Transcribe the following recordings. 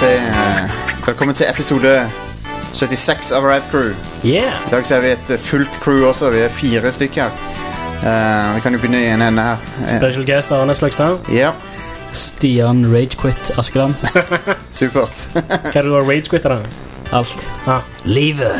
Velkommen til episode 76 av Rad Crew. I dag så er vi et fullt crew også. Vi er 4 stykker. Vi kan jo begynne i en ende her. Special guest Arne Sløgstad. Ja. Stian Ragequit Askeland. Supert. Hva du har ragequittet da? Alt. Livet.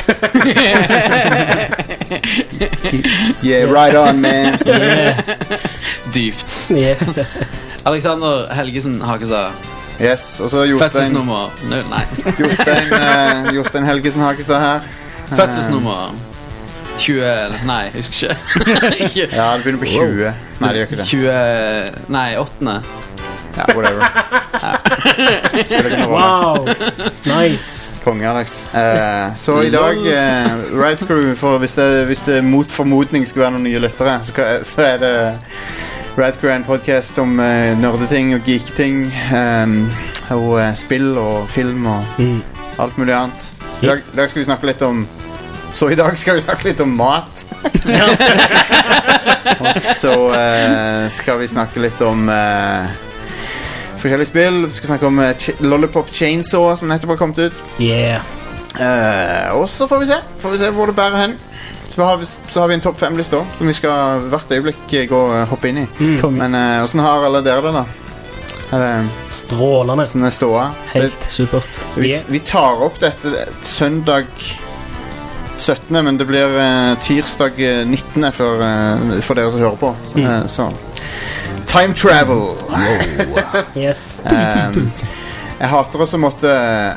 Yeah, right on, man. Dypt. Yes. Alexander Helgesen Hakestad. Yes, og så Jostein. Fødselsnummer. Nei. Jostein Helgesen Hakestad her. Fødselsnummer 20. Nei, jeg husker ikke. Ja, det begynner på 20. Nei, det gjør ikke det. 20. Nei, 8. Ja, whatever. Spiller ikke noe rolle. Wow. Nice. Konge, Alex. Så i dag Rad Crew, for hvis det mot formodning skulle være noen nye lyttere, så er det Rad Crew, en podcast om nerdeting og geeketing, og spill og film og alt mulig annet. I dag skal vi snakke litt om mat. Og så skal vi snakke litt om forskjellige spill. Vi skal snakke om Lollipop Chainsaw, som nettopp har kommet ut. Og så får vi se hvor det bærer hen. Så har vi en topp 5-liste også, som vi skal hvert øyeblikk hoppe inn i. Men hvordan har alle dere det da? Strålende. Hvordan er ståa? Helt supert. Vi tar opp dette søndag 17., men det blir tirsdag 19. for dere som hører på. Så time travel. Yes. Jeg hater også måtte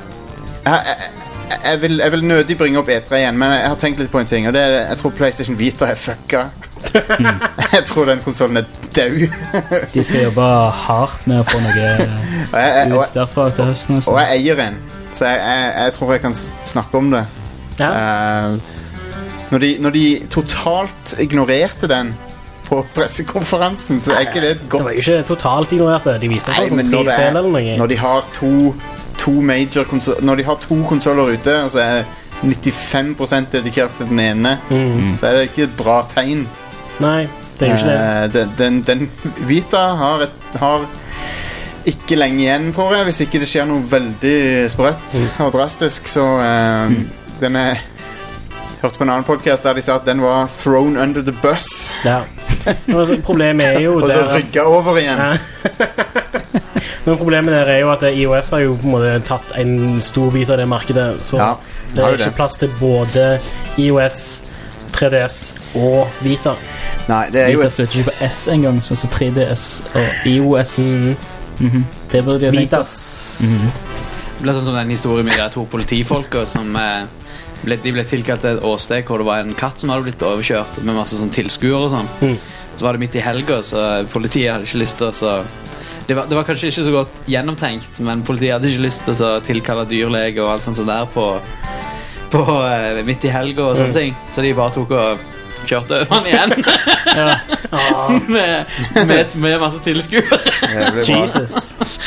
jeg vil nødig bringe opp E3 igjen, men jeg har tenkt litt på en ting, og det er, jeg tror PlayStation Vita er fucka. Jeg tror den konsolen er død. De skal jobbe hardt med å få noe ut derfra til høsten. Og jeg eier en, så jeg tror jeg kan snakke om det. Når de totalt ignorerte den på pressekonferansen, så er ikke det et godt... Det var jo ikke totalt ignorert. De viste det som 3 spill eller noe. Når de har når de har 2 konsoler ute, og så er 95% dedikert til den ene, så er det ikke et bra tegn. Nei, det er jo ikke det. Den Vita har ikke lenge igjen, tror jeg, hvis ikke det skjer noe veldig sprøtt og drastisk, så den er... Hørte på en annen podcast der de sa at den var thrown under the bus. Ja. Problemet er jo og så rykket over igjen. Men problemet der er jo at iOS har jo på en måte tatt en stor bit av det markedet, så det er ikke plass til både iOS, 3DS og Vita. Nei, det er jo Vita slutter ikke på S en gang, sånn som 3DS og iOS. Det burde de ha tenkt på. Det ble sånn som den historien med de 2 politifolka som de ble tilkalt til et åsted hvor det var en katt som hadde blitt overkjørt med masse sånn tilskuere og sånn. Så var det midt i helga, så politiet hadde ikke lyst til å det var kanskje ikke så godt gjennomtenkt, men politiet hadde ikke lyst til å tilkalle dyrlege og alt sånt sånn der på midt i helga og sånne ting. Så de bare tok og kjørte over han igjen. med masse tilskuere. Jesus.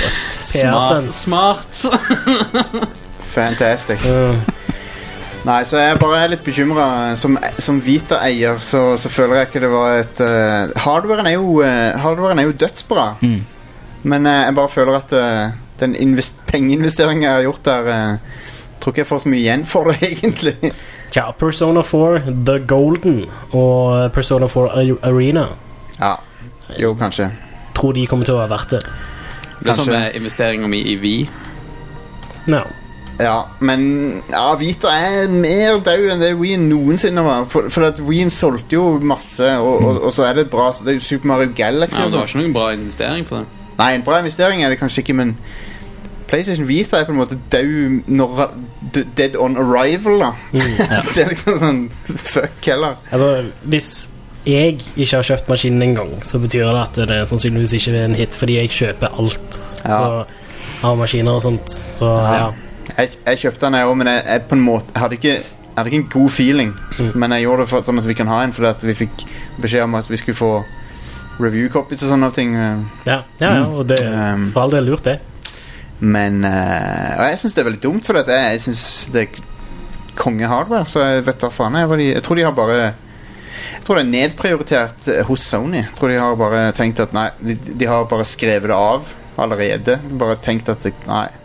Smart. Fantastic. Nei, så jeg bare er litt bekymret. Som Vita-eier så føler jeg ikke det var et hardwaren er jo dødsbra. Men jeg bare føler at den pengeinvesteringen jeg har gjort der, tror ikke jeg får så mye igjen for det egentlig. Tja, Persona 4 The Golden og Persona 4 Arena. Ja, jo kanskje. Tror de kommer til å være verdt det. Det blir som investeringen i Wii. No. Ja, men Vita er mer død enn det Wii noensinne var. For at Wii solgte jo masse, og så er det bra. Det er jo Super Mario Galaxy. Ja, det var ikke noen bra investering for det. Nei, en bra investering er det kanskje ikke, men PlayStation Vita er på en måte død dead on arrival da. Det er liksom sånn fuck heller. Altså, hvis jeg ikke har kjøpt maskinen en gang, så betyr det at det sannsynligvis ikke er en hit, fordi jeg kjøper alt så, av maskiner og sånt. Så jeg kjøpte den også, men jeg på en måte jeg hadde ikke en god feeling, men jeg gjorde det sånn at vi kan ha en, fordi at vi fikk beskjed om at vi skulle få review-copies og sånne ting. Og det for all del lurt det. Men og jeg synes det er veldig dumt, for jeg synes det er konge-hardware, så jeg vet da faen jeg tror de har bare Jeg tror det er nedprioritert hos Sony. Jeg tror de har bare tenkt at nei, de har bare skrevet det av allerede. Bare tenkt at nei,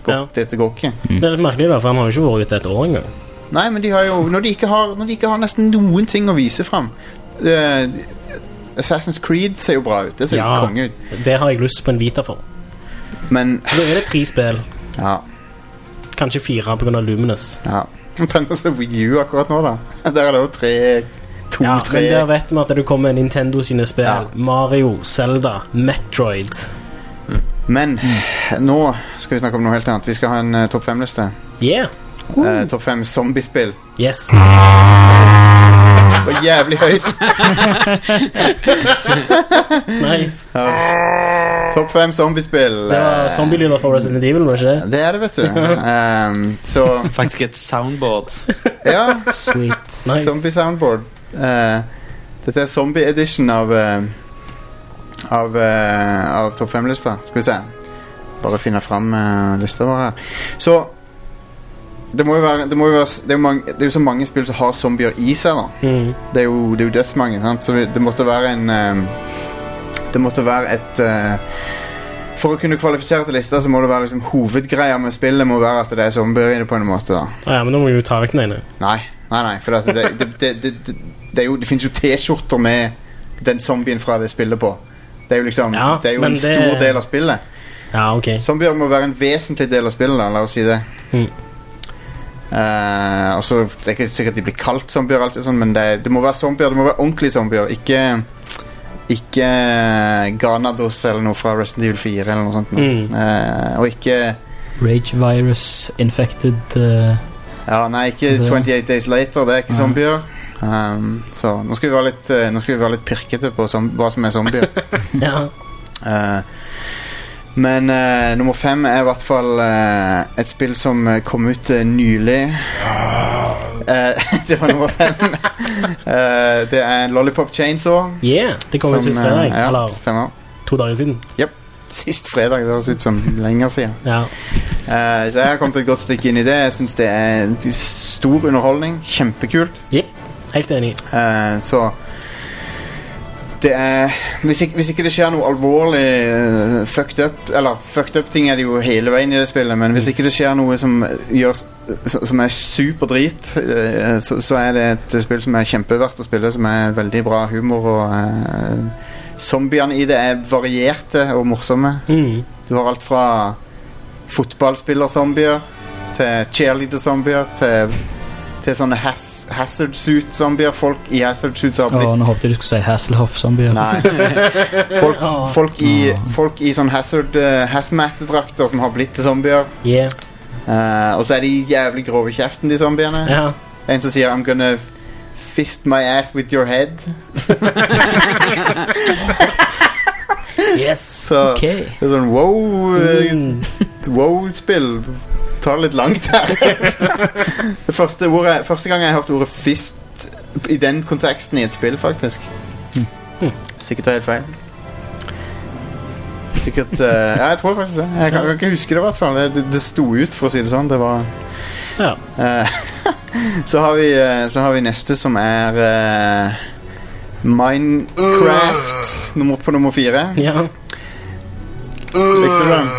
Dette går ikke. Det er litt merkelig da, for han har jo ikke vært ute et år engang. Nei, men de har jo når de ikke har nesten noen ting å vise frem. Assassin's Creed ser jo bra ut. Det ser jo konge ut. Det har jeg lyst på en Vita for. Men så da er det 3 spill. Ja. Kanskje 4 på grunn av Luminous. Ja. Tenner seg Wii U akkurat nå da. Der er det jo 3. Men der vet vi at det kommer Nintendo sine spill. Mario, Zelda, Metroid. Men nå skal vi snakke om noe helt annet. Vi skal ha en topp 5-liste. Topp 5 zombiespill. Yes. Det var jævlig høyt. Nice. Topp 5 zombiespill. Det var zombielyder for Resident Evil, var ikke det? Det er det, vet du. Så faktisk et soundboard. Ja. Sweet. Nice. Zombie soundboard. Dette er zombie edition av topp 5-lista. Skal vi se. Bare finne frem lista vår her. Så det er jo så mange spill som har zombier i seg da. Det er jo dødsmange, sant? Så det måtte være et for å kunne kvalifisere til lista så må det være liksom, hovedgreia med spillet må være at det er zombier i det på en måte da. Ja, men da må vi jo ta vekk den ene. Nei, for det finnes jo t-skjorter med den zombien fra det spillet på. Det er jo liksom det er jo en stor del av spillet. Ja, ok. Zombier må være en vesentlig del av spillet da, la oss si det. Og så det er ikke sikkert de blir kalt zombier alltid sånn, men det må være zombier, det må være ordentlige zombier, ikke Ganados eller noe fra Resident Evil 4 eller noe sånt og ikke Rage Virus Infected nei, ikke 28 Days Later, det er ikke zombier. Så nå skal vi være litt pirkete på hva som er zombier. Men nummer 5 er i hvert fall et spill som kom ut nylig. Det var nummer 5. Det er Lollipop Chainsaw. Det kom ut sist fredag. Eller stemmer. 2 dager siden. Yep. Sist fredag, det høres ut som lenger siden. Så jeg har kommet et godt stykke inn i det. Jeg synes det er stor underholdning. Kjempekult. Helt enig. Så det er hvis ikke det skjer noe alvorlig fucked up ting er det jo hele veien i det spillet, men hvis ikke det skjer noe som er superdrit så er det et spill som er kjempeverdt å spille, som er veldig bra humor og zombiene i det er varierte og morsomme. Du har alt fra fotballspiller-zombier til cheerleader-zombier til sånne hazard suit-zombier. Folk i hazard suits har blitt... nå håpte du skulle si Hasselhoff-zombier. Nei. Folk i sånn hazmat-drakter som har blitt til zombier. Og så er de jævlig grove i kjeften, de zombiene. En som sier I'm gonna fist my ass with your head. Så det er sånn wow-spill tar litt langt her. Det første gang jeg hørte ordet fist i den konteksten i et spill faktisk. Sikkert er helt feil. Sikkert jeg tror faktisk det. Jeg kan ikke huske det i hvert fall. Det sto ut for å si det sånn. Det var så har vi neste som er Minecraft på nummer 4. Likte du den?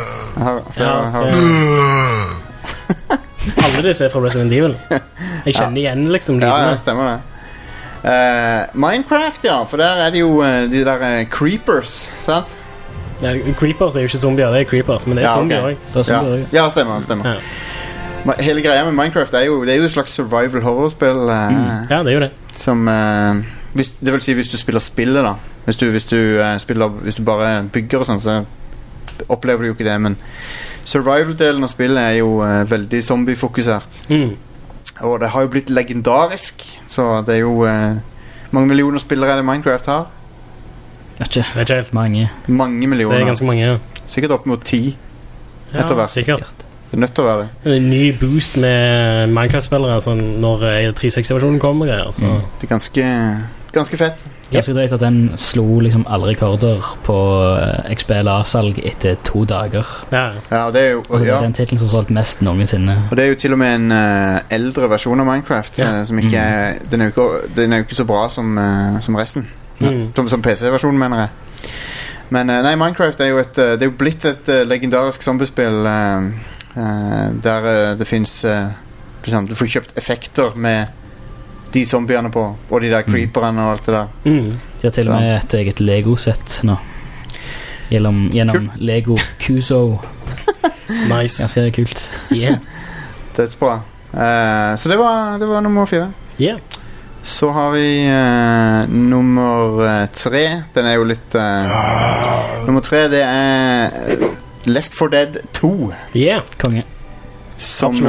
Alle disse er fra Resident Evil. Jeg kjenner igjen liksom lydene. Stemmer det. Minecraft, for der er det jo de der creepers, sant? Creepers er jo ikke zombier, det er creepers, men det er zombier også. Ja, stemmer. Hele greia med Minecraft er jo et slags survival horror-spill. Ja, det er jo det. Som det vil si hvis du spiller spillet da. Hvis du bare bygger og sånn, så opplever du jo ikke det, men survival-delen av spillet er jo veldig zombie-fokusert. Og det har jo blitt legendarisk, så det er jo mange millioner spillere det Minecraft har. Ikke helt mange. Mange millioner. Det er ganske mange, Sikkert opp mot 10. Sikkert. Det er nødt til å være det. En ny boost med Minecraft-spillere sånn, når 360-versjonen kommer. Så. Det er ganske fett. Ganske drøyt at den slo liksom alle rekorder på XBLA-salg etter 2 dager. Og det er jo det er den titlen som har solgt mest noensinne. Og det er jo til og med en eldre versjon av Minecraft som ikke den er jo ikke så bra som resten. Som PC-versjonen, mener jeg. Men nei, Minecraft er jo blitt et legendarisk zombiespill Der det finnes liksom, du får kjøpt effekter med de zombiene på, og de der creeperne og alt det der. De har til og med et eget Lego-sett nå. Gjennom Lego Kuso. Nice. Ganske kult. Yeah. Dødsbra. Så det var nummer 4. Yeah. Så har vi nummer 3. Den er jo litt nummer 3, det er Left 4 Dead 2. Yeah. Konge. Som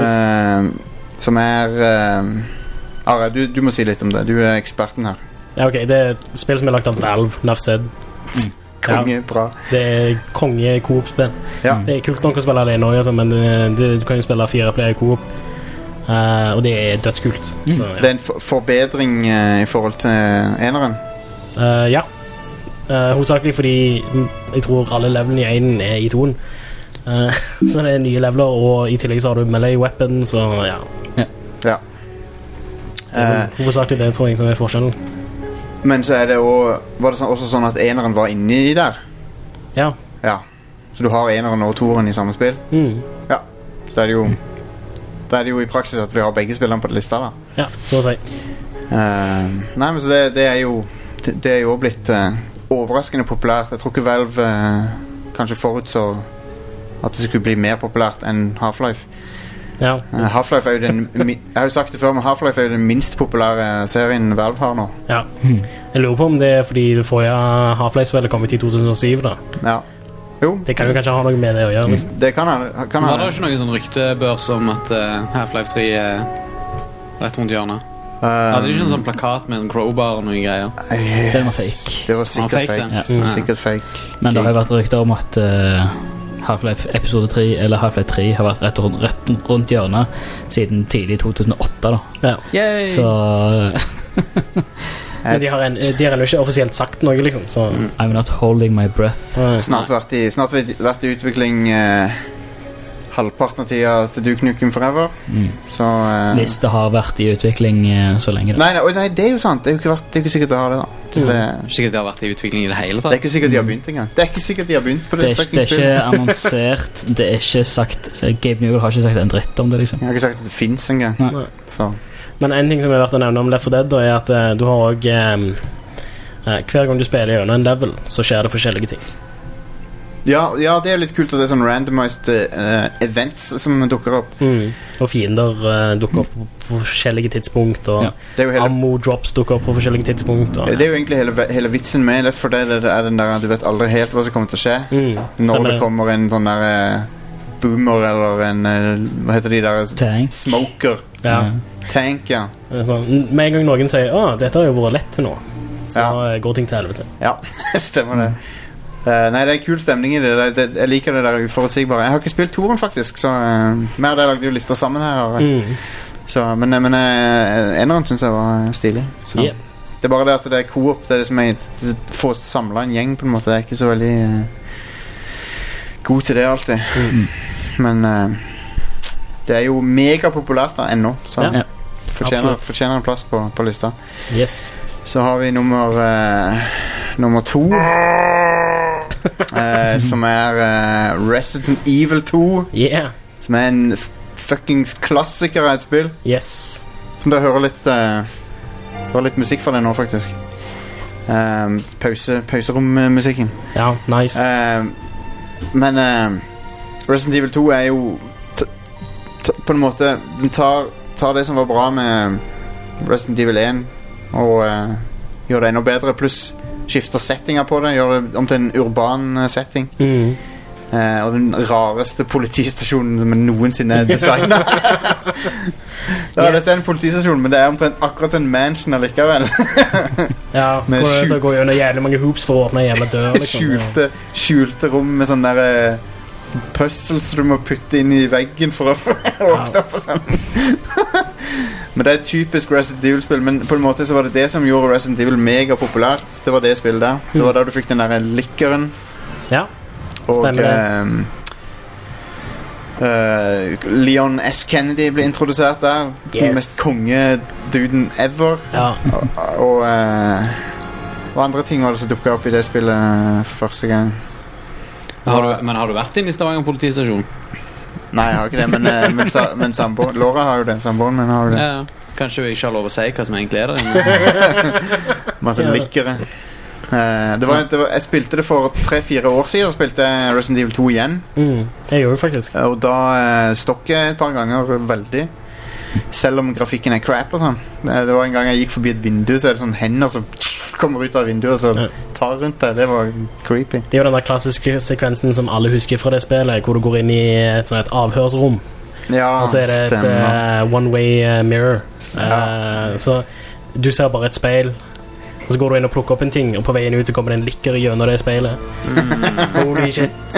er Are, du må si litt om det. Du er eksperten her. Ja, ok. Det er et spill som er lagt av Valve, Nuff said. Konge, bra. Det er konge co-op-spill. Ja. Det er kult nok å spille alene også, men du kan jo spille 4-player co-op. Og det er dødskult. Så, ja. Det er en forbedring i forhold til eneren? Ja. Hovedsakelig fordi jeg tror alle levelene i 1 er i 2. Så det er nye leveler, og i tillegg så har du melee weapons, og ja. Hovedsakelig det tror jeg som er forskjellen. Men så er det også, var det også sånn at eneren var inni der? Ja. Så du har eneren og toeren i samme spill? Ja. Så er det jo da er det jo i praksis at vi har begge spillene på lista da. Ja, så å si. Nei, men så det er jo blitt overraskende populært. Jeg tror ikke Valve kanskje forutså at det skulle bli mer populært enn Half-Life. Ja. Half-Life er jo jeg har jo sagt det før, men Half-Life er jo den minst populære serien Valve har nå. Ja. Jeg lurer på om det er fordi det forrige Half-Life-spillet kom ut i 2007 da. Ja. Jo. Det kan jo kanskje ha noe med det å gjøre. Det kan ha. Var det ikke noen sånn ryktebørs om at Half-Life 3 er rett rundt hjørnet? Hadde de ikke en sånn plakat med en crowbar og noen greier? Den var fake. Det var sikkert fake. Sikkert fake. Men det har jo vært rykter om at Half-Life episode 3 eller Half-Life 3 har vært rett rundt hjørnet siden tidlig 2008 da. Ja. Så men de har ennå ikke offisielt sagt noe liksom, så I'm not holding my breath. Snart vært i utvikling halvparten av tida til Duke Nukem Forever. Så hvis det har vært i utvikling så lenge da. Nei, det er jo sant. Det er jo ikke sikkert det har det da. Så det er sikkert det har vært i utvikling i det hele tatt. Det er ikke sikkert de har begynt engang. Det er ikke sikkert de har begynt på det. Det er ikke annonsert. Det er ikke sagt. Gabe Newell har ikke sagt en dritt om det liksom. Jeg har ikke sagt at det finnes engang. Så men en ting som er verdt å nevne om Left 4 Dead da, er at du har også hver gang du spiller gjennom en level så skjer det forskjellige ting. Ja, det er litt kult at det er sånn randomized events som dukker opp. Og fiender dukker opp på forskjellige tidspunkt, og ammo drops dukker opp på forskjellige tidspunkt. Og, det er jo egentlig hele vitsen med Left 4 Dead, det er den der du vet aldri helt hva som kommer til å skje. Når det kommer en sånn der boomer eller en hva heter de der? Tank. Smoker. Tank, ja. Sånn, med en gang noen sier dette har jo vært lett til nå, så går ting til helvete. Ja, stemmer det. Nei, det er kul stemning i det. Jeg liker det der uforutsigbare. Jeg har ikke spilt toren faktisk, så mer av det lagde jo lister sammen her. Så, men eneren synes jeg var stilig. Så. Det er bare det at det er co-op, det er det som er få samlet en gjeng på en måte. Jeg er ikke så veldig god til det alltid. Men det er jo mega populært da, ennå, så fortjener en plass på lista. Yes. Så har vi nummer 2 som er Resident Evil 2. Som er en fuckings klassiker av et spill. Yes. Som dere hører litt musikk fra det nå faktisk. Pauserommusikken. Ja, nice. Men Resident Evil 2 er jo på en måte den tar det som var bra med Resident Evil 1 og gjør det enda bedre, pluss skifter settinger på det, gjør det om til en urban setting. Og den rareste politistasjonen som noensinne er designet. Dette er en politistasjon, men det er omtrent akkurat en mansion allikevel. Ja, det går jo under jævlig mange hoops for å åpne en jævla dør liksom. Skjulte rom med sånne der puzzles du må putte inn i veggen for å åpne opp og sånn. Men det er et typisk Resident Evil-spill. Men på en måte så var det det som gjorde Resident Evil mega populært. Det var det spillet der. Det var da du fikk den der likkeren. Ja, stemmer det. Leon S. Kennedy ble introdusert der. Den mest konge-duden ever. Og andre ting var det som dukket opp i det spillet for første gang. Men har du vært inne i Stavanger politistasjon? Nei, jeg har ikke det, men samboeren Laura har jo det. Samboeren min har jo det. Ja. Kanskje vi ikke har lov å si hva som egentlig er det. Masse likkere. Jeg spilte det for 3-4 år siden. Spilte Resident Evil 2 igjen. Det gjorde jeg faktisk. Og da stokket jeg et par ganger veldig. Selv om grafikken er crap og sånn. Det var en gang jeg gikk forbi et vindu, så er det sånn hender som kommer ut av vinduet og så tar rundt det. Det var creepy. Det er jo den der klassiske sekvensen som alle husker fra det spillet, hvor du går inn i et avhørsrom. Ja, og så er det et one-way mirror. Så du ser bare et speil, og så går du inn og plukker opp en ting, og på veien ut så kommer det en likker gjennom det speilet. Holy shit.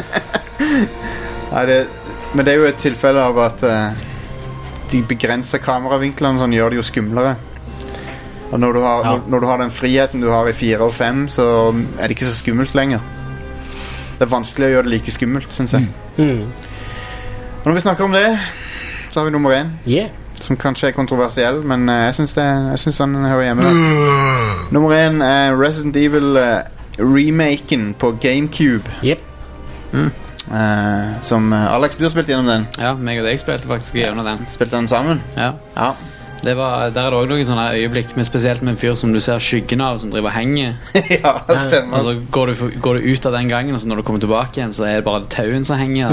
Men det er jo et tilfelle av at de begrenser kameravinklene sånn, gjør det jo skumlere. Og når du har den friheten du har i 4 og 5, så er det ikke så skummelt lenger. Det er vanskelig å gjøre det like skummelt, synes jeg. Og når vi snakker om det, så har vi nummer 1. Som kanskje er kontroversiell, men jeg synes den hører hjemme der. Nummer 1 er Resident Evil remaken på GameCube. Som Alex, du har spilt gjennom den. Ja, meg og deg spilte faktisk gjennom den. Spilte den sammen? Ja. Der er det også noen sånne øyeblikk, men spesielt med en fyr som du ser skyggen av, som driver og henger. Ja, det stemmer. Og så går du ut av den gangen, og så når du kommer tilbake igjen, så er det bare tauen som henger.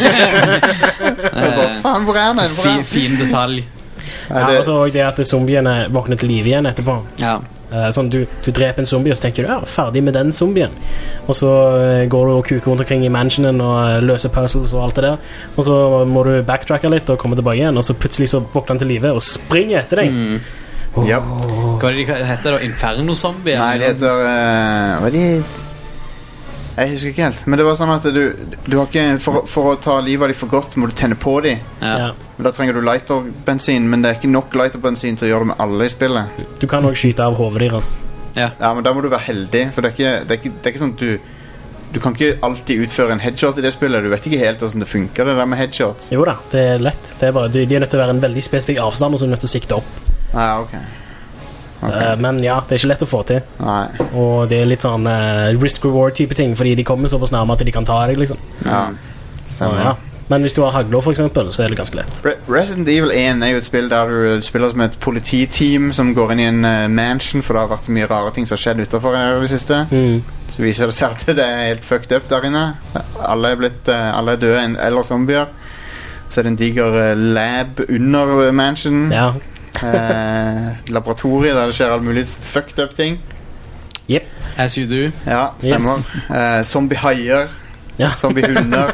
Faen, hvor er den? Fin detalj. Og så det at zombiene våkner til liv igjen etterpå. Sånn, du dreper en zombie, og så tenker du, ferdig med den zombien. Og så går du og kuker rundt omkring i mansionen og løser puzzles og alt det der. Og så må du backtracke litt og komme tilbake igjen, og så plutselig så våkner han til live og springer etter deg. Hva heter det? Inferno-zombie? Nei, det heter hva er det? Jeg husker ikke helt. Men det var sånn at du har ikke for å ta livet av de for godt, må du tenne på de. Men da trenger du lighterbensin, men det er ikke nok lighterbensin til å gjøre det med alle i spillet. Du kan også skyte av hovedet deres. Ja, men da må du være heldig, for det er ikke sånn at du kan ikke alltid utføre en headshot i det spillet. Du vet ikke helt hvordan det funker, det der med headshots. Jo da, det er lett. Det er bare, de er nødt til å være en veldig spesifikk avstand, og så er du nødt til å sikte opp. Okay. Men ja, det er ikke lett å få til. Nei. Og det er litt sånn risk-reward type ting, fordi de kommer såpass nærme at de kan ta deg, liksom. Så, men hvis du har hagler for eksempel, så er det ganske lett. Resident Evil 1 er jo et spill der du spiller som et polititeam som går inn i en mansion, for det har vært så mye rare ting som har skjedd utenfor i det siste. Så viser det seg at det er helt fucked up der inne. Alle er døde eller zombier. Så er det en diger lab under mansion. Laboratoriet der det skjer alle mulige fucked up ting. As you do. Ja, stemmer. Zombie-haier. Zombie-hunder.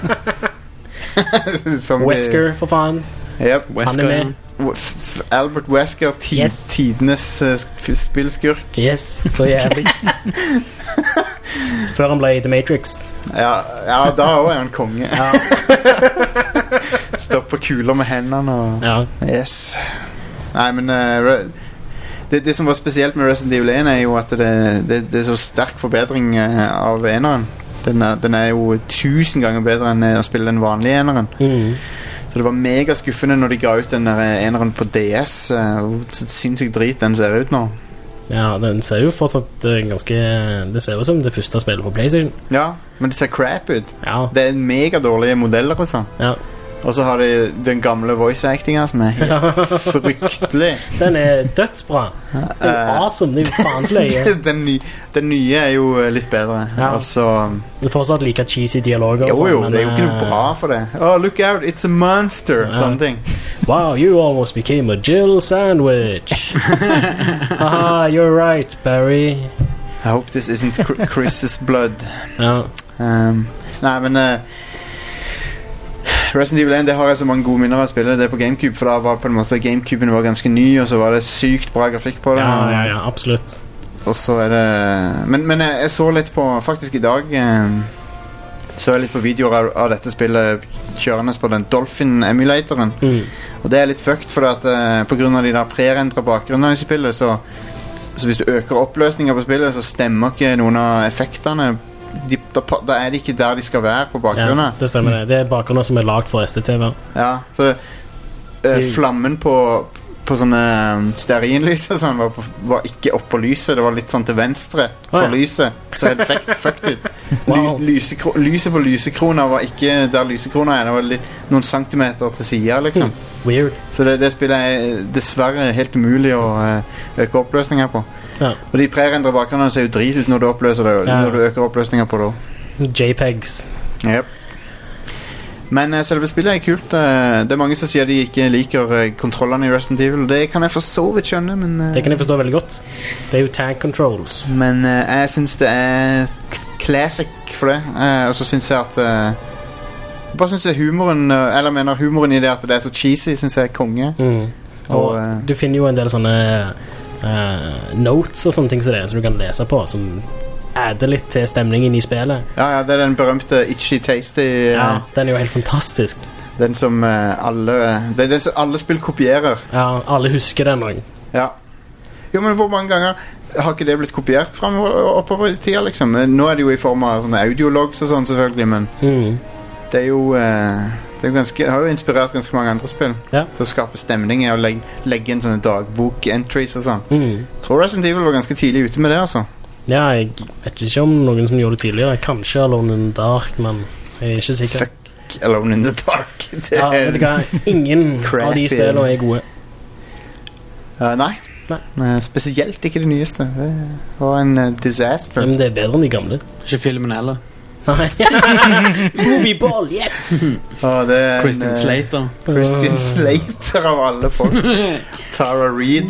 Wesker, for faen. Wesker. Albert Wesker, tidenes spillskurk. Så jævlig. Før han ble i The Matrix. Ja, da også er han konge. Stopper kuler med hendene og yes. Nei, men det som var spesielt med Resident Evil 1 er jo at det er så sterk forbedring av eneren. Den er jo 1000 ganger bedre enn å spille den vanlige eneren. Så det var mega skuffende når de ga ut den der eneren på DS. Så sinnssykt drit den ser ut nå. Ja, den ser jo fortsatt ganske... Det ser jo som det første spillet på PlayStation. Ja, men det ser crap ut. Det er mega dårlige modeller og sånn. Og så har de den gamle voice-actinga som er helt fryktelig. Den er dødsbra. Det er awesome, det er jo faen sløye. Den nye er jo litt bedre. Også, det er fortsatt like cheesy dialoger. Jo, det er jo ikke noe bra for det. Oh, look out, it's a monster. Sånne ting. Wow, you almost became a Jill sandwich. Haha, you're right, Barry. I hope this isn't Chris's blood. Nei, men Resident Evil 1, det har jeg så mange gode minner av å spille det på GameCube, for da var på en måte GameCuben var ganske ny, og så var det sykt bra grafikk på det. Ja, absolutt. Og så er det men jeg så litt på, faktisk i dag så jeg litt på videoer av dette spillet kjørende på den Dolphin-emulatoren. Og det er litt fucked, for at på grunn av de der pre-rendrede bakgrunnene i spillet, så hvis du øker oppløsningen på spillet, så stemmer ikke noen av effektene. Da er de ikke der de skal være på bakgrunnen. Ja, det stemmer det. Det er bakgrunner som er lagt for STTV. Ja, så flammen på på sånne stearinlys og sånn var ikke opp på lyset. Det var litt sånn til venstre for lyset. Så helt fucked ut. Wow. Lyset på lysekrona var ikke der lysekrona er. Det var noen centimeter til siden liksom. Weird. Så det spillet er dessverre helt umulig å øke oppløsninger på. Ja. Og de prerendrede bakgrunnene ser jo drit ut når du oppløser det, når du øker oppløsninger på det. JPEGs. Yep. Men selve spillet er kult. Det er mange som sier de ikke liker kontrollene i Resident Evil. Det kan jeg for så vidt skjønne, men det kan jeg forstå veldig godt. Det er jo tank controls. Men jeg synes det er classic for det. Og så synes jeg at jeg bare synes humoren, eller mener humoren i det at det er så cheesy, synes jeg er konge. Og du finner jo en del sånne notes og sånne ting som du kan lese på, som adder litt til stemningen i spillet. Ja, det er den berømte Itchy Tasty. Ja, den er jo helt fantastisk. Den som alle spill kopierer. Ja, alle husker den også. Ja. Jo, men hvor mange ganger har ikke det blitt kopiert frem oppover i tida, liksom? Nå er det jo i form av sånne audiologs og sånn, selvfølgelig, men det er jo har jo inspirert ganske mange andre spill til å skape stemning og legge inn sånne dagbok-entries og sånn. Jeg tror Resident Evil var ganske tidlig ute med det, altså. Ja, jeg vet ikke om noen som gjorde det tidligere. Kanskje Alone in the Dark, men jeg er ikke sikker. Fuck Alone in the Dark. Ja, vet du hva? Ingen av de spillene er gode. Nei. Spesielt ikke det nyeste. Det var en disaster. Men det er bedre enn de gamle. Ikke filmen heller. Nei. Movieball, yes! Christian Slater. Christian Slater av alle folk. Tara Reid.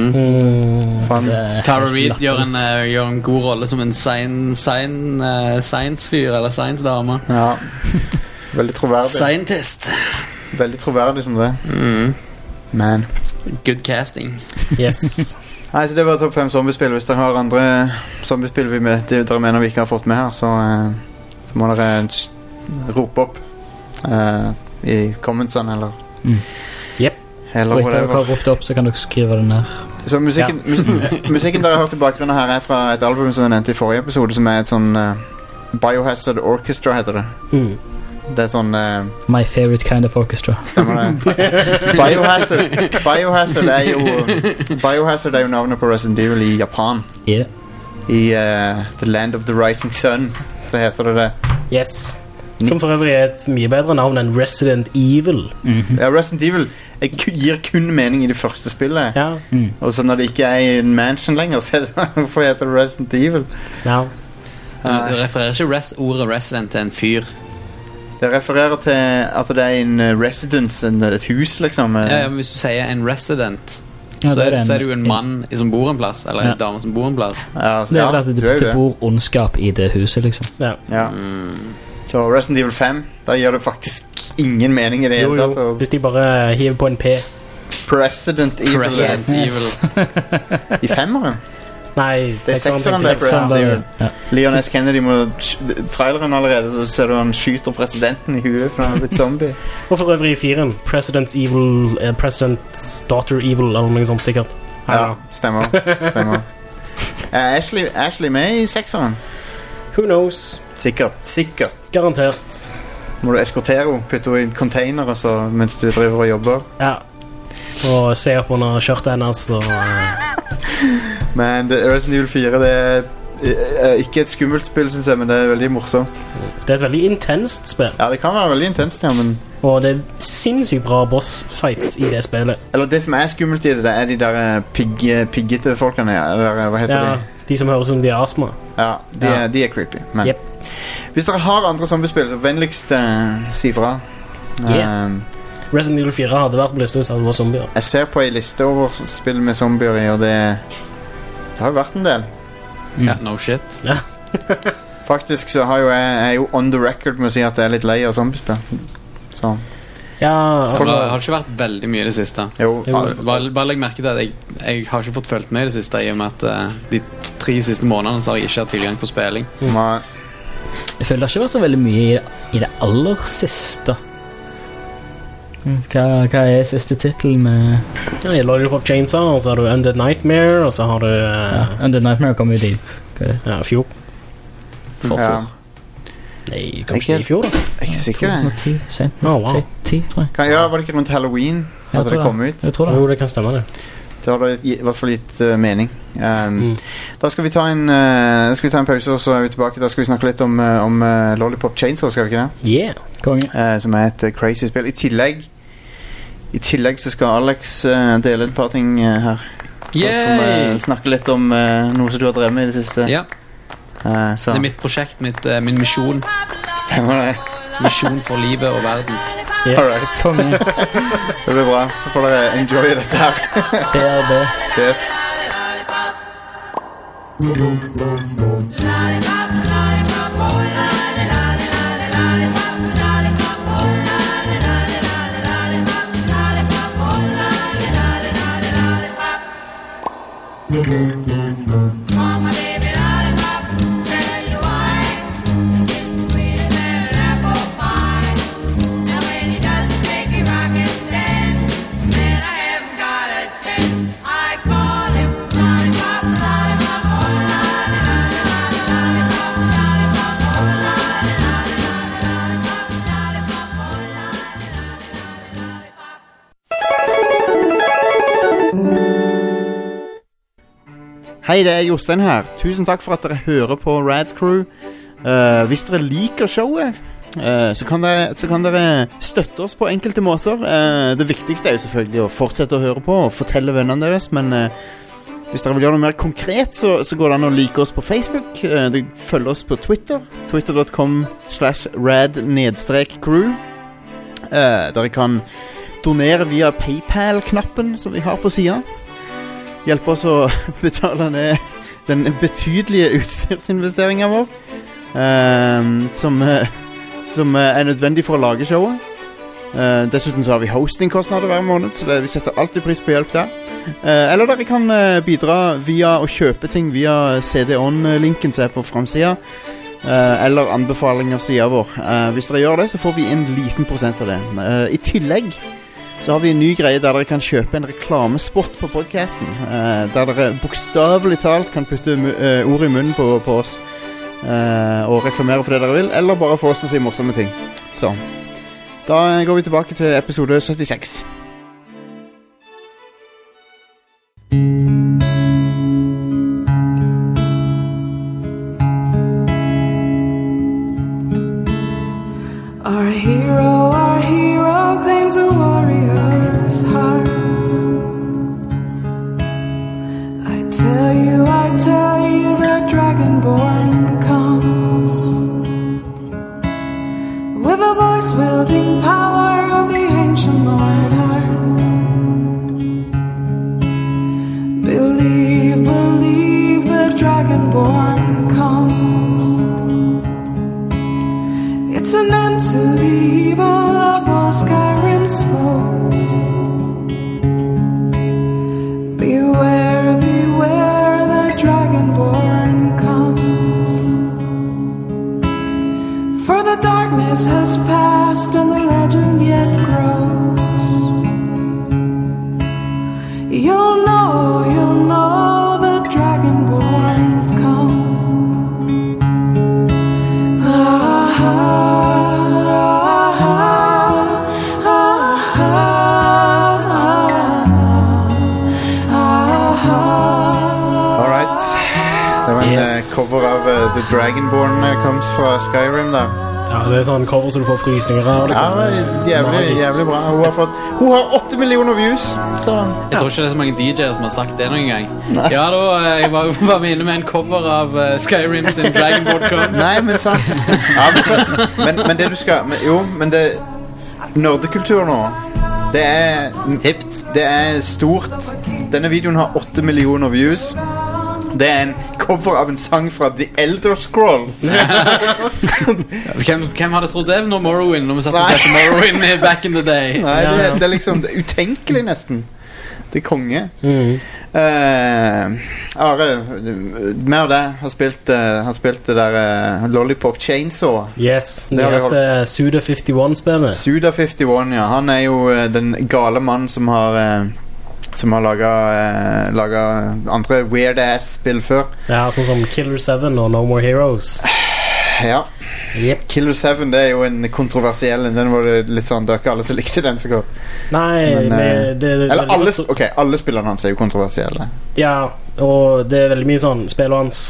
Tara Reid gjør en god rolle som en science-fyr eller science-dame. Ja. Veldig troverdig. Scientist. Veldig troverdig som det. Man. Good casting. Yes. Nei, så det var topp 5 zombiespill. Hvis dere har andre zombiespill dere mener vi ikke har fått med her, så må dere rope opp i commentsene eller eller og etter dere har ropt opp, så kan dere skrive det ned. Så musikken dere har hørt i bakgrunnen her er fra et album som jeg nevnte i forrige episode, som er et sånn Biohazard Orchestra heter det. Det er sånn My favorite kind of orchestra. Stemmer det. Biohazard er jo navnet på Resident Evil i Japan. I The Land of the Rising Sun. Så heter det. Yes. Som for øvrig er et mye bedre navn enn Resident Evil. Ja, Resident Evil gir kun mening i det første spillet. Ja. Og så når det ikke er i en mansion lenger, så hvorfor heter det Resident Evil? Ja. Det refererer ikke ordet resident til en fyr. Det refererer til at det er en residence, et hus liksom. Ja, men hvis du sier en resident, så er det jo en mann som bor en plass, eller en dame som bor en plass. Det er vel at det bor ondskap i det huset, liksom. Ja. Så Resident Evil 5, da gjør det faktisk ingen mening i det hele tatt. Hvis de bare hiver på en P. President Evil. I 5'eren? Nei, det er 6'eren det er President Evil. Leon S. Kennedy må traileren allerede, så ser du han skyter presidenten i huet for han har blitt zombie. Og for øvrig i 4'eren President's Evil, President's Daughter Evil eller noe sånt sikkert. Ja, stemmer. Ashley med i 6'eren? Who knows? Sikkert. Garantert. Må du eskortere henne, putte henne i en container mens du driver og jobber. Ja. Og se opp under skjørtet hennes og Men Resident Evil 4 det er ikke et skummelt spill, synes jeg, men det er veldig morsomt. Det er et veldig intenst spill. Ja, det kan være veldig intenst, ja, men og det er sinnssykt bra boss fights i det spillet. Eller det som er skummelt i det er de der piggete folkene, eller hva heter de? De som høres som de er astma. Ja, de er creepy, men hvis dere har andre zombiespil, så vennligst si fra. Resident Evil 4 hadde vært på listen hvis det var zombier. Jeg ser på en liste over spill med zombier i, og det har jo vært en del. No shit. Ja. Faktisk så jeg er jo on the record med å si at jeg er litt lei av zombiespil. Så ja, altså, det har ikke vært veldig mye i det siste. Bare legg merke til at jeg har ikke fått følt med i det siste, i og med at de 3 siste månedene så har jeg ikke hatt tilgang på spilling. Jeg føler det har ikke vært så veldig mye i det aller siste. Hva er siste titel med Lollipop Chainsaw, og så har du Undead Nightmare, og så har du Undead Nightmare kom jo dit fjor. Nei, kanskje i fjor da. Jeg er ikke sikker. 2010, 10, tror jeg. Var det ikke rundt Halloween? At det kom ut. Jeg tror det. Jo, det kan stemme det. Det har det i hvert fall gitt mening. Da skal vi ta en pause, og så er vi tilbake. Da skal vi snakke litt om Lollipop Chainsaw, skal vi ikke det? Yeah, konge. Som er et crazy spill. I tillegg så skal Alex dele et par ting her. Snakke litt om noe som du har drevet med i det siste. Ja. Det er mitt prosjekt, min misjon. Stemmer det. Misjon for livet og verden. Yes. Alright. Det blir bra. Så får dere enjoy dette her. PRB. Yes. Hei, det er Jostein her. Tusen takk for at dere hører på Rad Crew. Hvis dere liker showet, så kan dere støtte oss på enkelte måter. Det viktigste er jo selvfølgelig å fortsette å høre på og fortelle vennene deres, men hvis dere vil gjøre noe mer konkret, så går det an å like oss på Facebook. Følg oss på Twitter. Twitter.com/rad_crew. Dere kan donere via PayPal-knappen som vi har på siden. Hjelp oss å betale ned den betydelige utstyrsinvesteringen vår, som er nødvendig for å lage showet. Dessuten så har vi hostingkostnader hver måned, så vi setter alltid pris på hjelp der. Eller dere kan bidra via å kjøpe ting via CD-on-linken som er på framsida, eller anbefalinger-siden vår. Hvis dere gjør det, så får vi en liten prosent av det. I tillegg så har vi en ny greie der dere kan kjøpe en reklamespot på podcasten, der dere bokstavelig talt kan putte ord i munnen på oss og reklamere for det dere vil, eller bare få oss til å si morsomme ting. Så da går vi tilbake til episode 76. Our hero claims a warrior's heart. I tell you, the Dragonborn comes with a voice wielding power of the ancient Lord Heart. Believe, the Dragonborn comes. It's an end to the evil of all Skyrim's foes. Beware, the Dragonborn comes. For the darkness has passed and the legend yet grows. You'll know the Dragonborns come. Cover av The Dragonborn comes fra Skyrim da. Ja, det er sånn cover som du får frysninger av liksom. Ja, jævlig bra. Hun har 8 millioner views så. Jeg tror ikke det er så mange DJ-er som har sagt det noen gang. Ja da, jeg var inne med en cover av Skyrim sin Dragonborn comes. Nei, men sant men det du skal men det nerdekultur nå, det er hipt, det er stort. Denne videoen har 8 millioner views. Det er en cover av en sang fra The Elder Scrolls. Hvem hadde trodd det når vi satt og dette Morrowind back in the day? Nei, det er liksom det er utenkelig nesten. Det er konge. Are, mer av det har spilt det der Lollipop Chainsaw. Yes, det neste Suda51-spillet. Suda51, ja. Han er jo den gale mann som har laget andre weird-ass spill før. Ja, sånn som Killer 7 og No More Heroes. Ja. Yep. Killer 7, det jo en kontroversiell. Den var det litt sånn, det ikke alle som likte den så godt. Nei, men, eller alle spillerne hans jo kontroversielle. Ja, og det veldig mye sånn spillerne hans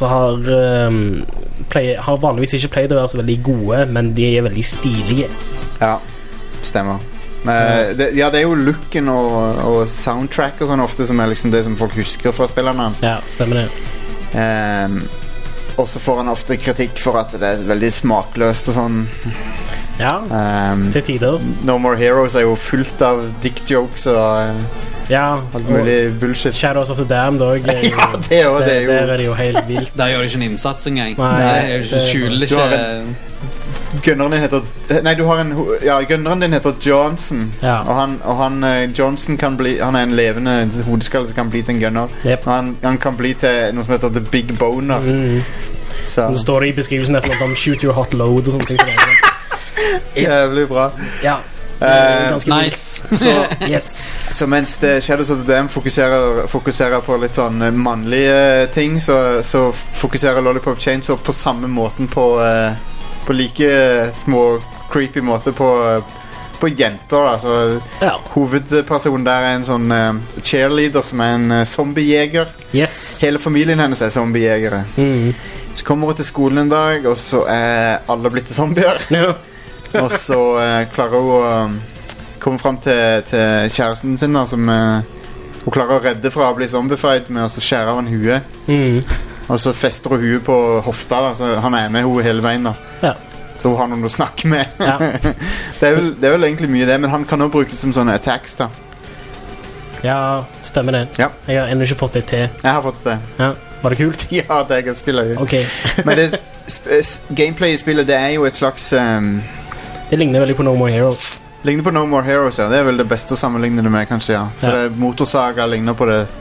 har vanligvis ikke pleid å være så veldig gode, men de veldig stilige. Ja, stemmer. Det jo looken og soundtrack og sånn ofte som liksom det som folk husker fra spillerne hans. Ja, stemmer det. Og så får han ofte kritikk for at det veldig smakløst og sånn. Ja, til tider. No More Heroes jo fullt av dick jokes og alt mulig bullshit. Shadows of the Damned også, ja, det jo det jo helt vilt. Der gjør de ikke en innsats engang. Nei, skjuler ikke. Gunneren din heter gunneren din heter Johnson. Ja. Og han Johnson kan bli, han en levende hodeskalle som kan bli til en gunner. Yep. Han kan bli til noe som heter The Big Boner. Så står det i beskrivelsen et eller annet om shoot your hot load og sånne ting. Jævlig bra. Ja. Nice. Så mens Shadows of the Dam fokuserer på litt sånn mannlige ting, så fokuserer Lollipop Chainsaw på samme måten på like små creepy måter på jenter. Altså, hovedpersonen der en sånn cheerleader som en zombiejeger. Hele familien hennes zombiejegere. Så kommer hun til skolen en dag, og så alle blitt til zombier. Og så klarer hun å komme frem til kjæresten sin da, som hun klarer å redde fra å bli zombified med å skjære av en hue. Og så fester hun huet på hofta da, så han med henne hele veien da. Så hun har noen å snakke med. Det er vel egentlig mye det, men han kan også brukes som sånne attacks da. Ja, stemmer det. Jeg har ennå ikke fått det til. Jeg har fått det. Var det kult? Ja, det ganske løye. Okay. Men gameplay i spillet, det jo et slags det ligner veldig på No More Heroes. Ligner på No More Heroes, ja. Det vel det beste å sammenligne det med, kanskje, ja. For det motorsaga ligner på det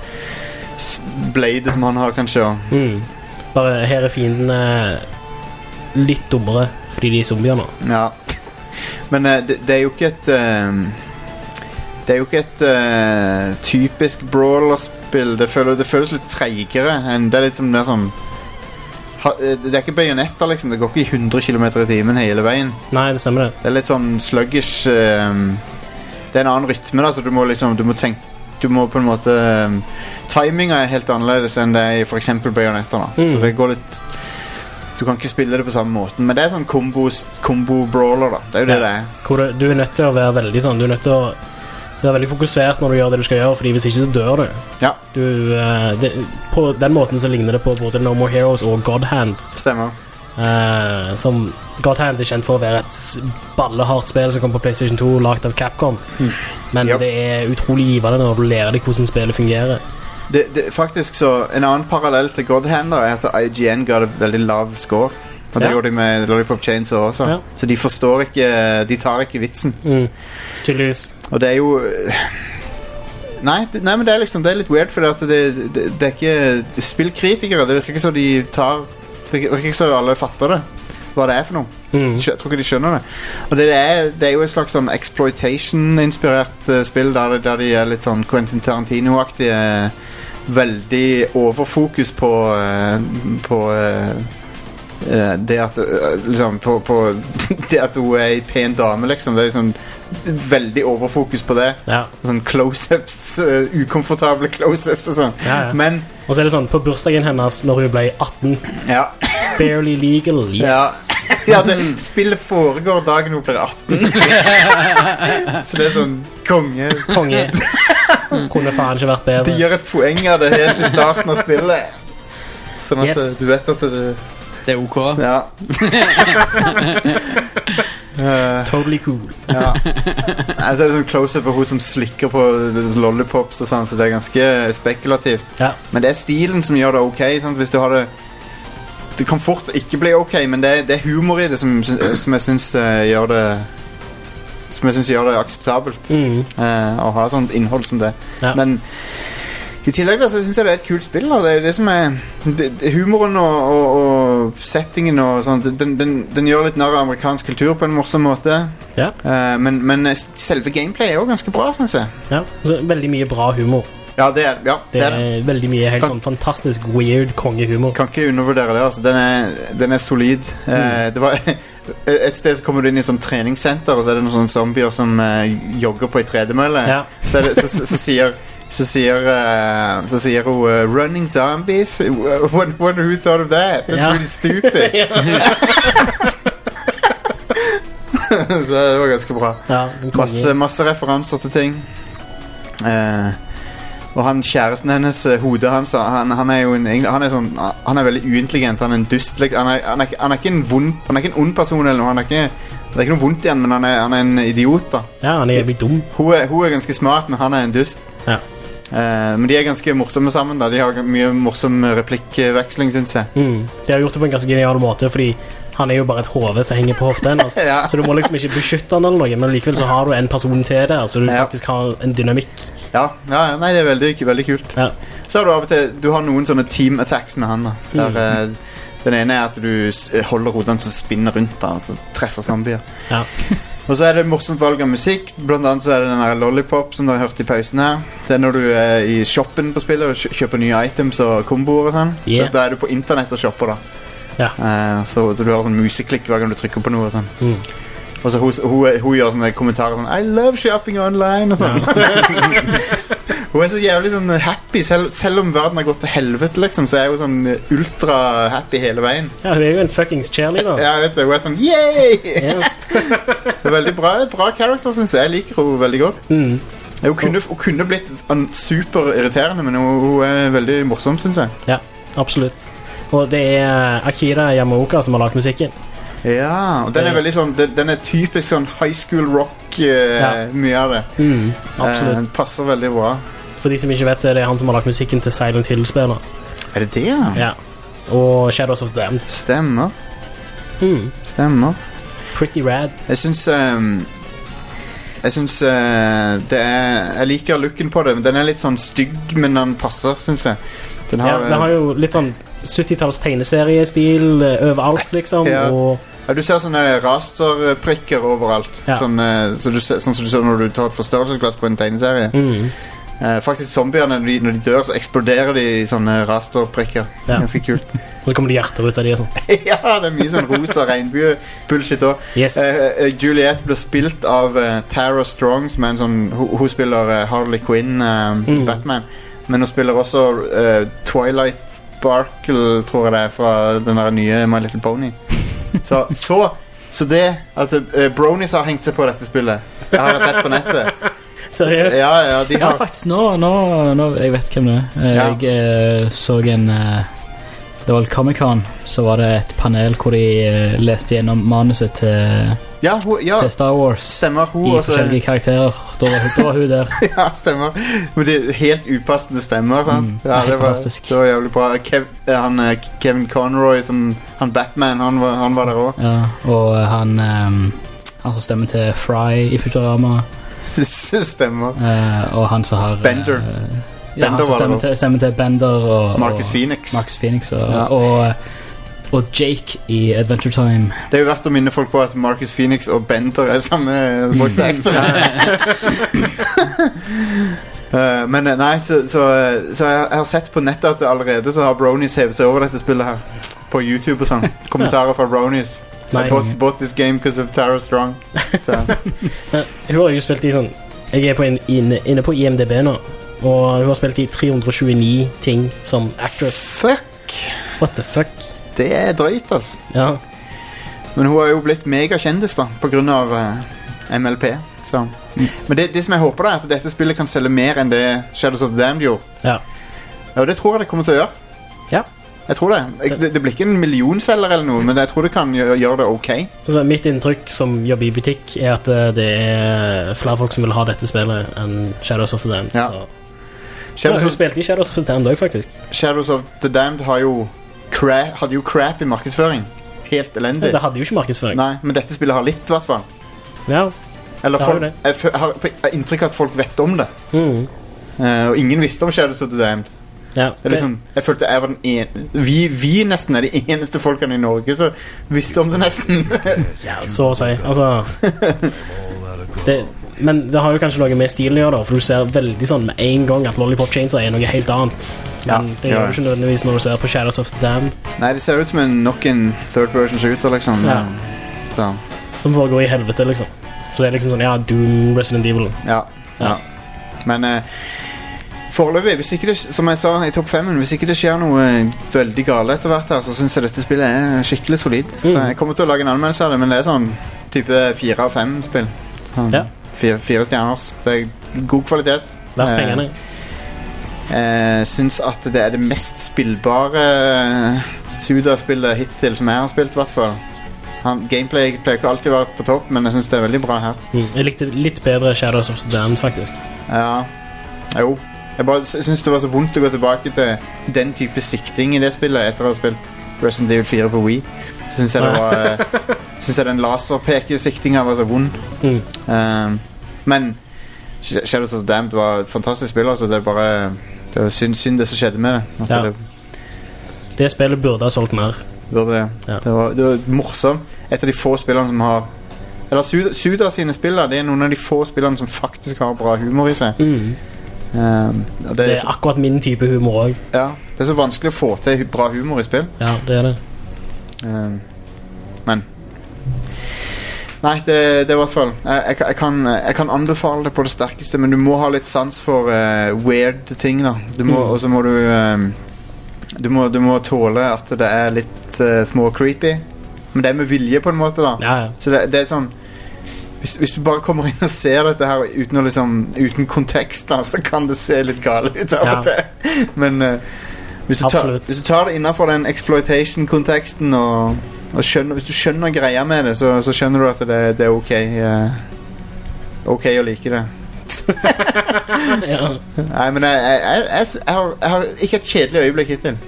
blade som han har, kanskje, ja. Bare her fiendene litt dummere fordi de zombier nå. Ja. Men det jo ikke et det jo ikke et typisk brawlerspill. Det føles litt treigere. Det litt som mer sånn det ikke bajonetter liksom. Det går ikke i 100 km/t hele veien. Nei, det stemmer det. Det litt sånn sluggish. Det en annen rytme da, så du må tenke, du må på en måte timinga helt annerledes enn det i for eksempel bajonetter da. Så det går litt, du kan ikke spille det på samme måten, men det sånn combo brawler da. Det jo det hvor du nødt til å være veldig sånn, du nødt til å være veldig fokusert når du gjør det du skal gjøre, fordi hvis ikke så dør du. Ja. På den måten så ligner det på både No More Heroes og God Hand. Stemmer. Som God Hand kjent for å være et ballehardt spill som kom på PlayStation 2 lagt av Capcom. Men det utrolig givende når du lærer deg hvordan spillet fungerer. Faktisk så en annen parallell til God Hand da, at IGN ga det veldig lav score. Og det gjorde de med Lollipop Chainsaw også. Så de forstår ikke, de tar ikke vitsen. Tydeligvis. Og det jo Nei, men det liksom, det litt weird, for det ikke spillkritikere, det virker ikke så de tar, det virker ikke så alle fatter det, hva det for noe. Jeg tror ikke de skjønner det. Og det jo et slags sånn exploitation-inspirert spill der de litt sånn Quentin Tarantino-aktige, veldig overfokus på det at liksom på det at hun en pen dame liksom, det liksom veldig overfokus på det. Sånn close-ups, ukomfortable close-ups og sånn. Men og så det sånn, på bursdagen hennes når hun ble 18 barely legal, yes. Det spillet foregår dagen hun blir 18. Så det sånn konge kunne faen ikke vært bedre. De gjør et poeng av det helt i starten av spillet, sånn at du vet at det ok. Ja. Totally cool. Altså det sånn close-up på hun som slikker på lollipops og sånn, så det ganske spekulativt. Men det stilen som gjør det ok, sant? Hvis du har det kan fort ikke bli ok, men det humor i det som jeg synes gjør det akseptabelt å ha sånt innhold som det. Men i tillegg da, så synes jeg det et kult spill da. Det det som humoren og settingen og sånt, den gjør litt nær amerikansk kultur på en morsom måte. Men selve gameplay jo ganske bra, synes jeg. Så veldig mye bra humor. Ja, det er veldig mye helt sånn fantastisk weird kongehumor. Kan ikke undervurdere det, altså. Den er solid. Det var et sted så kommer du inn i sånn treningssenter, og så er det noen sånne zombier som jogger på i tredemølle. Ja. Så sier hun running zombies. Wonder who thought of that? That's really stupid. Så det var ganske bra. Ja, masse referanser til ting. Og han kjæresten hennes, hodet hans, han er veldig uintelligent. Han er en dust. Han er ikke en ond person eller noe. Det er ikke noe vondt igjen, men han er en idiot da. Ja, han er jævlig dum. Hun er ganske smart, men han er en dust. Ja. Men de er ganske morsomme sammen da. De har mye morsom replikkveksling, synes jeg. De har gjort det på en ganske genial måte, fordi han er jo bare et hode som henger på hoften altså. Ja. Så du må liksom ikke beskytte han eller noe, men likevel så har du en person til der, så du faktisk har en dynamikk. Nei, det er veldig, veldig kult. Ja. Så har du av og til, du har noen sånne team attacks med han da. Der, den ene er at du holder hodene som spinner rundt da, og så treffer zombier. Ja. Og så er det morsomt valg av musikk. Blant annet så er det den der Lollipop som du har hørt i pausen her. Det er når du er i shoppen på spillet og kjøper nye items og komboer og sånn. Da er du på internett og shopper da. Ja. Så du har sånn musiklikk hver gang du trykker på noe og sånn. Og så hun gjør sånne kommentarer sånn I love shopping online og sånn. Hun er så jævlig sånn happy selv om verden har gått til helvete liksom, så er hun sånn ultra happy hele veien. Ja, hun er jo en fuckings cheerleader. Ja, vet du, hun er sånn yay! Det er veldig bra karakter, synes jeg. Jeg liker hun veldig godt. Hun kunne blitt super irriterende, men hun er veldig morsom, synes jeg. Ja, absolutt. Og det er Akira Yamaoka som har lagt musikken. Ja, og den er veldig sånn den er typisk sånn high school rock mye av det. Absolutt. Den passer veldig bra. For de som ikke vet, så er det han som har lagt musikken til Silent Hill-spiller. Er det det? Ja. Og Shadows of the Damned. Stemmer. Pretty rad. Jeg synes jeg liker looken på det, men den er litt sånn stygg, men den passer, synes jeg. Den har jo litt sånn 70-talls tegneseriestil overalt, liksom. Ja. Ja, du ser sånne rasterprikker overalt. Sånn som du ser når du tar et forstørrelsesglass på en tegneserie. Faktisk zombierne, når de dør, så eksploderer de i sånne rasterprikker. Ganske kult. Og så kommer det hjerter ut av de og sånn. Ja, det er mye sånn rosa regnbue-bullshit også. Yes. Juliette ble spilt av Tara Strong, som er en sånn, hun spiller Harley Quinn, Batman. Men hun spiller også Twilight Sparkle, tror jeg det er, fra den der nye My Little Pony. Så det at Bronies har hengt seg på dette spillet, jeg har sett på nettet. Seriøst? Ja, de har... Ja, faktisk, nå jeg vet hvem det er. Jeg så en... Det var Comic-Con, så var det et panel hvor de leste gjennom manuset til Star Wars. Stemmer. I forskjellige karakterer. Da var hun der. Ja, stemmer. Men det er helt upassende stemmer, sant? Ja, det var fantastisk. Det var jævlig bra. Kevin Conroy, som han Batman, han var der også. Ja, og han som stemmer til Fry i Futurama. Stemmer. Og han som har... Bender. Han som stemmer til Bender og Marcus Phoenix og Jake i Adventure Time. Det er jo verdt å minne folk på at Marcus Phoenix og Bender er samme voice actor. Men nei, så jeg har sett på nettet at allerede så har Bronies hevet seg over dette spillet her på YouTube og sånn. Kommentarer fra Bronies. Nice. I bought this game because of Tara Strong. Hun har jo spilt i sånn, jeg er inne på IMDb nå, og hun har spilt i 329 ting som actress. Fuck! What the fuck? Det er drøyt, ass. Ja. Men hun har jo blitt megakjendis da, på grunn av MLP. Så. Men det som jeg håper da, er at dette spillet kan selge mer enn det Shadows of the Damned gjorde. Ja. Og det tror jeg det kommer til å gjøre. Ja. Jeg tror det. Det blir ikke en millionselger eller noe, men jeg tror det kan gjøre det ok. Altså, mitt inntrykk som jobber i butikk er at det er flere folk som vil ha dette spillet enn Shadows of the Damned. Ja. Hun spilte i Shadows of the Damned også, faktisk. Shadows of the Damned hadde jo crap i markedsføring. Helt elendig. Det hadde jo ikke markedsføring. Nei, men dette spillet har litt, i hvert fall. Ja, eller jeg har inntrykk av at folk vet om det. Og ingen visste om Shadows of the Damned. Ja, det er liksom, jeg følte jeg var den vi nesten er de eneste folkene i Norge som visste om det nesten. Ja, så å si. Altså, Men det har jo kanskje noe med stilen å gjøre da, for du ser veldig sånn med en gang at Lollipop Chainsaw noe helt annet. Men det gjør jo ikke nødvendigvis når du ser på Shadows of the Damned. Nei, det ser ut som nok en third person shooter liksom. Så. Som foregår i helvete liksom. Så det liksom sånn, Doom, Resident Evil. Ja. Men foreløpig, hvis ikke det, som jeg sa i topp 5, hvis ikke det skjer noe veldig gale etter hvert her, så synes jeg dette spillet er skikkelig solid. Så jeg kommer til å lage en anmeldelse av det, men det er sånn type 4 av 5 spill. Sånn, 4 stjerner. Det er god kvalitet. Verdt pengene. Jeg synes at det er det mest spillbare Suda-spillet hittil som jeg har spilt, i hvert fall. Gameplay pleier ikke alltid å være på topp, men jeg synes det er veldig bra her. Jeg likte litt bedre Shadows of the Damned, faktisk. Ja, jo. Jeg bare synes det var så vondt å gå tilbake til den type sikting i det spillet etter å ha spilt Resident Evil 4 på Wii. Så synes jeg det var synes jeg den laserpeke-siktingen var så vond. Men Shadows of the Damned var et fantastisk spill, altså. Det er bare det var synd det som skjedde med det. Det spillet burde ha solgt mer. Burde det. Det var morsomt. Et av de få spillene som har eller Suda sine spillere, det er noen av de få spillene som faktisk har bra humor i seg. Det er akkurat min type humor også. Ja, det er så vanskelig å få til bra humor i spill. Ja, det er det. Men nei, det er i hvert fall jeg kan anbefale det på det sterkeste, men du må ha litt sans for weird ting da. Og så må du må tåle at det er litt små creepy, men det er med vilje på en måte da. Så det er sånn hvis du bare kommer inn og ser dette her uten kontekst da, så kan det se litt gale ut av og til. Men hvis du tar det innenfor den exploitation-konteksten hvis du skjønner greia med det, så skjønner du at det er ok å like det. Nei, men jeg har ikke et kjedelig øyeblikk hittil.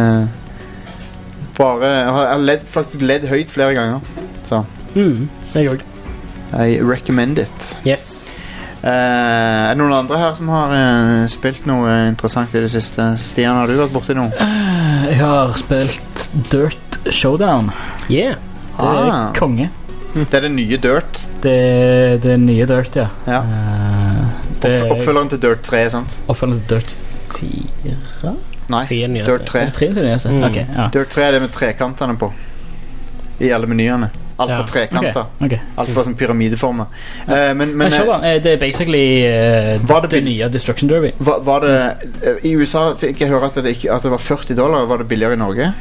Jeg har faktisk ledd høyt flere ganger. Så jeg også. I recommend it. Yes. Er det noen andre her som har spilt noe interessant i det siste? Stian, har du vært borti noe? Jeg har spilt Dirt Showdown. Det er konge. Det er det nye Dirt? Det er nye Dirt, ja. Oppfølgeren til Dirt 3, sant? Oppfølgeren til Dirt 4? Nei, Dirt 3. Dirt 3 er det med trekantene på i alle menyene. Alt var trekanter. Alt var sånn pyramideformer. Men det er basically det nye Destruction Derby. Var det i USA fikk jeg høre at det var $40. Var det billigere i Norge?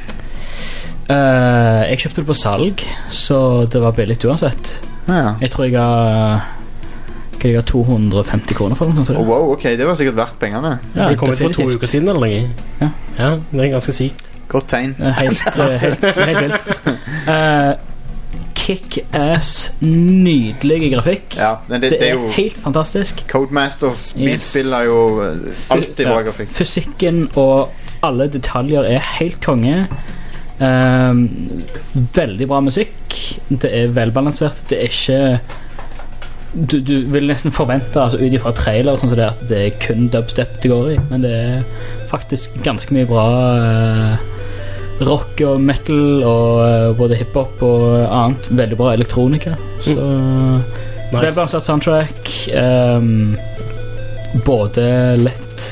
Jeg kjøpte det på salg, så det var billig uansett. Jeg tror jeg har 250 kroner for det. Wow, ok, det var sikkert verdt pengene. Det kom ut for 2 uker siden eller noe. Ja, det er ganske sykt. Godt tegn. Helt vilt. Kick-ass, nydelige grafikk. Det er jo helt fantastisk. Codemasters bilspill er jo alltid bra grafikk. Fysikken og alle detaljer er helt konge. Veldig bra musikk. Det er velbalansert. Det er ikke du vil nesten forvente ut ifra trailer sånn at det er kun dubstep det går i, men det er faktisk ganske mye bra rock og metal og både hiphop og annet. Veldig bra elektronika. Så velbalansert soundtrack, både lett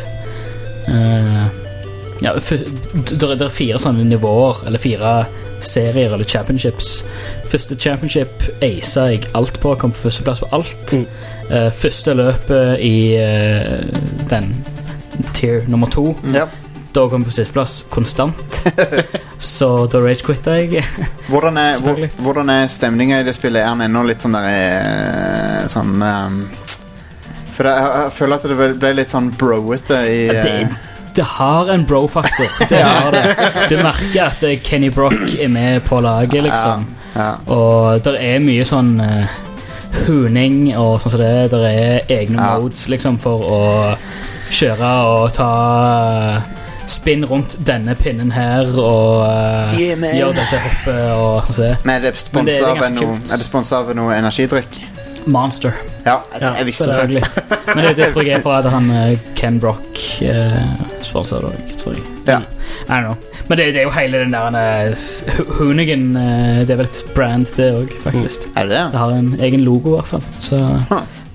det er 4 sånne nivåer, eller 4 serier eller championships. Første championship acet jeg alt på, kom på første plass på alt. Første løpet i den tier nummer 2 da kom jeg på siste plass konstant. Så da rage-quitta jeg. Hvordan er stemningen i det spillet? Er den ennå litt sånn der for jeg føler at det ble litt sånn broete i det har en bro-faktor. Det har det. Du merker at Kenny Brock er med på laget liksom. Og der er mye sånn huning og sånn som det. Der er egne modes liksom for å kjøre og ta spinn rundt denne pinnen her og gjøre dette hoppet og sånn. Men er det sponset av noe energidrikk? Monster. Jeg visste det. Men det tror jeg er for at han Ken Brock sponsor da, tror jeg. I don't know. Men det er jo hele den der Hoonigan, det er vel et brand det også, faktisk. Er det? Det har en egen logo i hvert fall. Så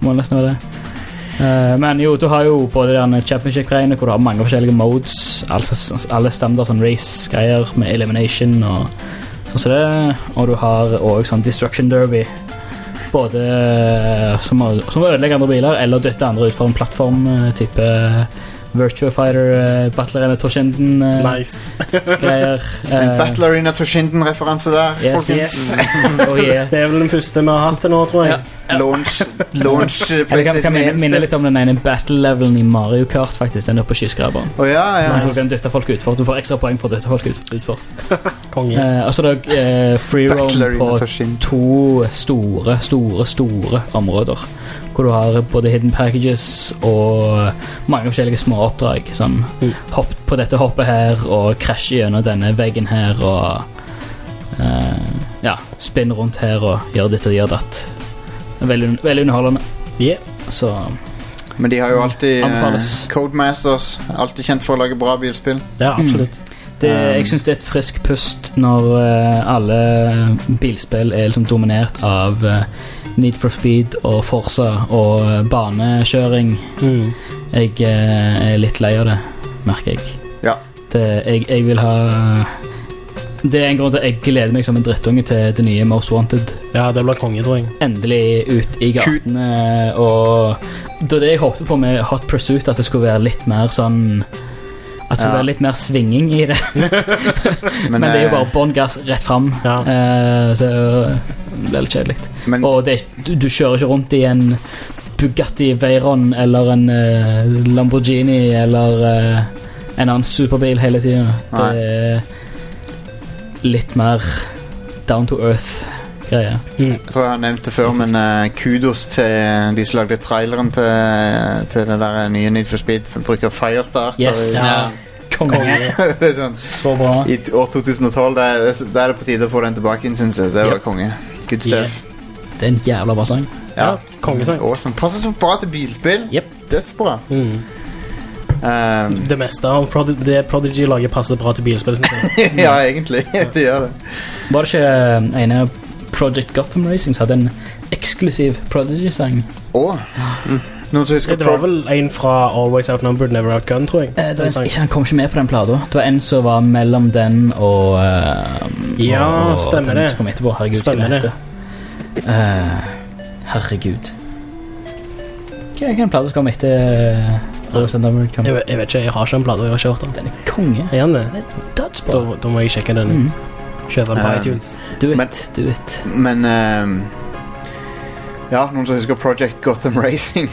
må nesten være det. Men jo, du har jo både denne championship-greiene hvor du har mange forskjellige modes, altså alle standard sånn race-greier med elimination og sånn som det, og du har også sånn destruction derby, både som ødelegger andre biler eller dytter andre ut for en plattform type Virtua Fighter Battle Arena Toshinden nice. Greier en Battle Arena Toshinden referanse der, yes. folkens. Oh, yeah. Det vel den første vi har hatt til nå, tror jeg. Launch PlayStation 1 minne litt om den ene battle-levelen i Mario Kart faktisk, den oppe på skyskraberen. Ja. Du kan dytte folk utfor, du får ekstra poeng for å dytte folk utfor. Konge. Og så er det free roam på to store områder hvor du har både hidden packages og mange forskjellige små oppdrag sånn, hopp på dette hoppet her og krasje gjennom denne veggen her og spinne rundt her og gjøre ditt og gjøre datt. Veldig underholdende. Så, men de har jo alltid Codemasters, alltid kjent for å lage bra bilspill. Ja, absolutt. Jeg synes det er et frisk pust når alle bilspill er liksom dominert av Need for Speed og Forza og banekjøring. Jeg er litt lei av det, merker jeg. Ja. Jeg vil ha... Det er en grunn til at jeg gleder meg som en drittunge til det nye Most Wanted. Ja, det blir konge, tror jeg. Endelig ut i gatene, og det var det jeg håpte på med Hot Pursuit, at det skulle være litt mer sånn... At det skulle være litt mer svinging i det. Men det er jo bare bånn gass rett frem. Så det er litt kjedelig. Og du kjører ikke rundt i en Bugatti Veyron eller en Lamborghini eller en annen superbil hele tiden. Det er litt mer down to earth greie. Jeg tror jeg har nevnt det før, men kudos til de som lagde traileren til det der nye Need for Speed, for bruker Firestarter. Yes. Det er sånn, så bra. I år 2012 da er det på tide å få den tilbake inn, synes jeg. Det var konge. Good stuff. Det er en jævla bra sang. Ja, kongesang. Awesome. Passer så bra til bilspill. Dødsbra. Det meste av det Prodigy lager passer bra til bilspill. Ja, egentlig. Det gjør det. Var det ikke ene Project Gotham Racing som hadde en eksklusiv Prodigy-sang? Det var vel en fra Always Outnumbered, Never Outgunned, tror jeg. Han kom ikke med på den plata. Det var en som var mellom den og stemmer det. Den som kom etterpå. Herregud, stemmer det. Herregud. Hva er en plata som kom etter Always Outnumbered? Jeg vet ikke, jeg har ikke en plata jeg har kjørt den. Den er konge. Er den det? Den er dødsbra. Da må jeg sjekke den ut. Kjøpe den på iTunes. Do it. Men noen som husker Project Gotham Racing.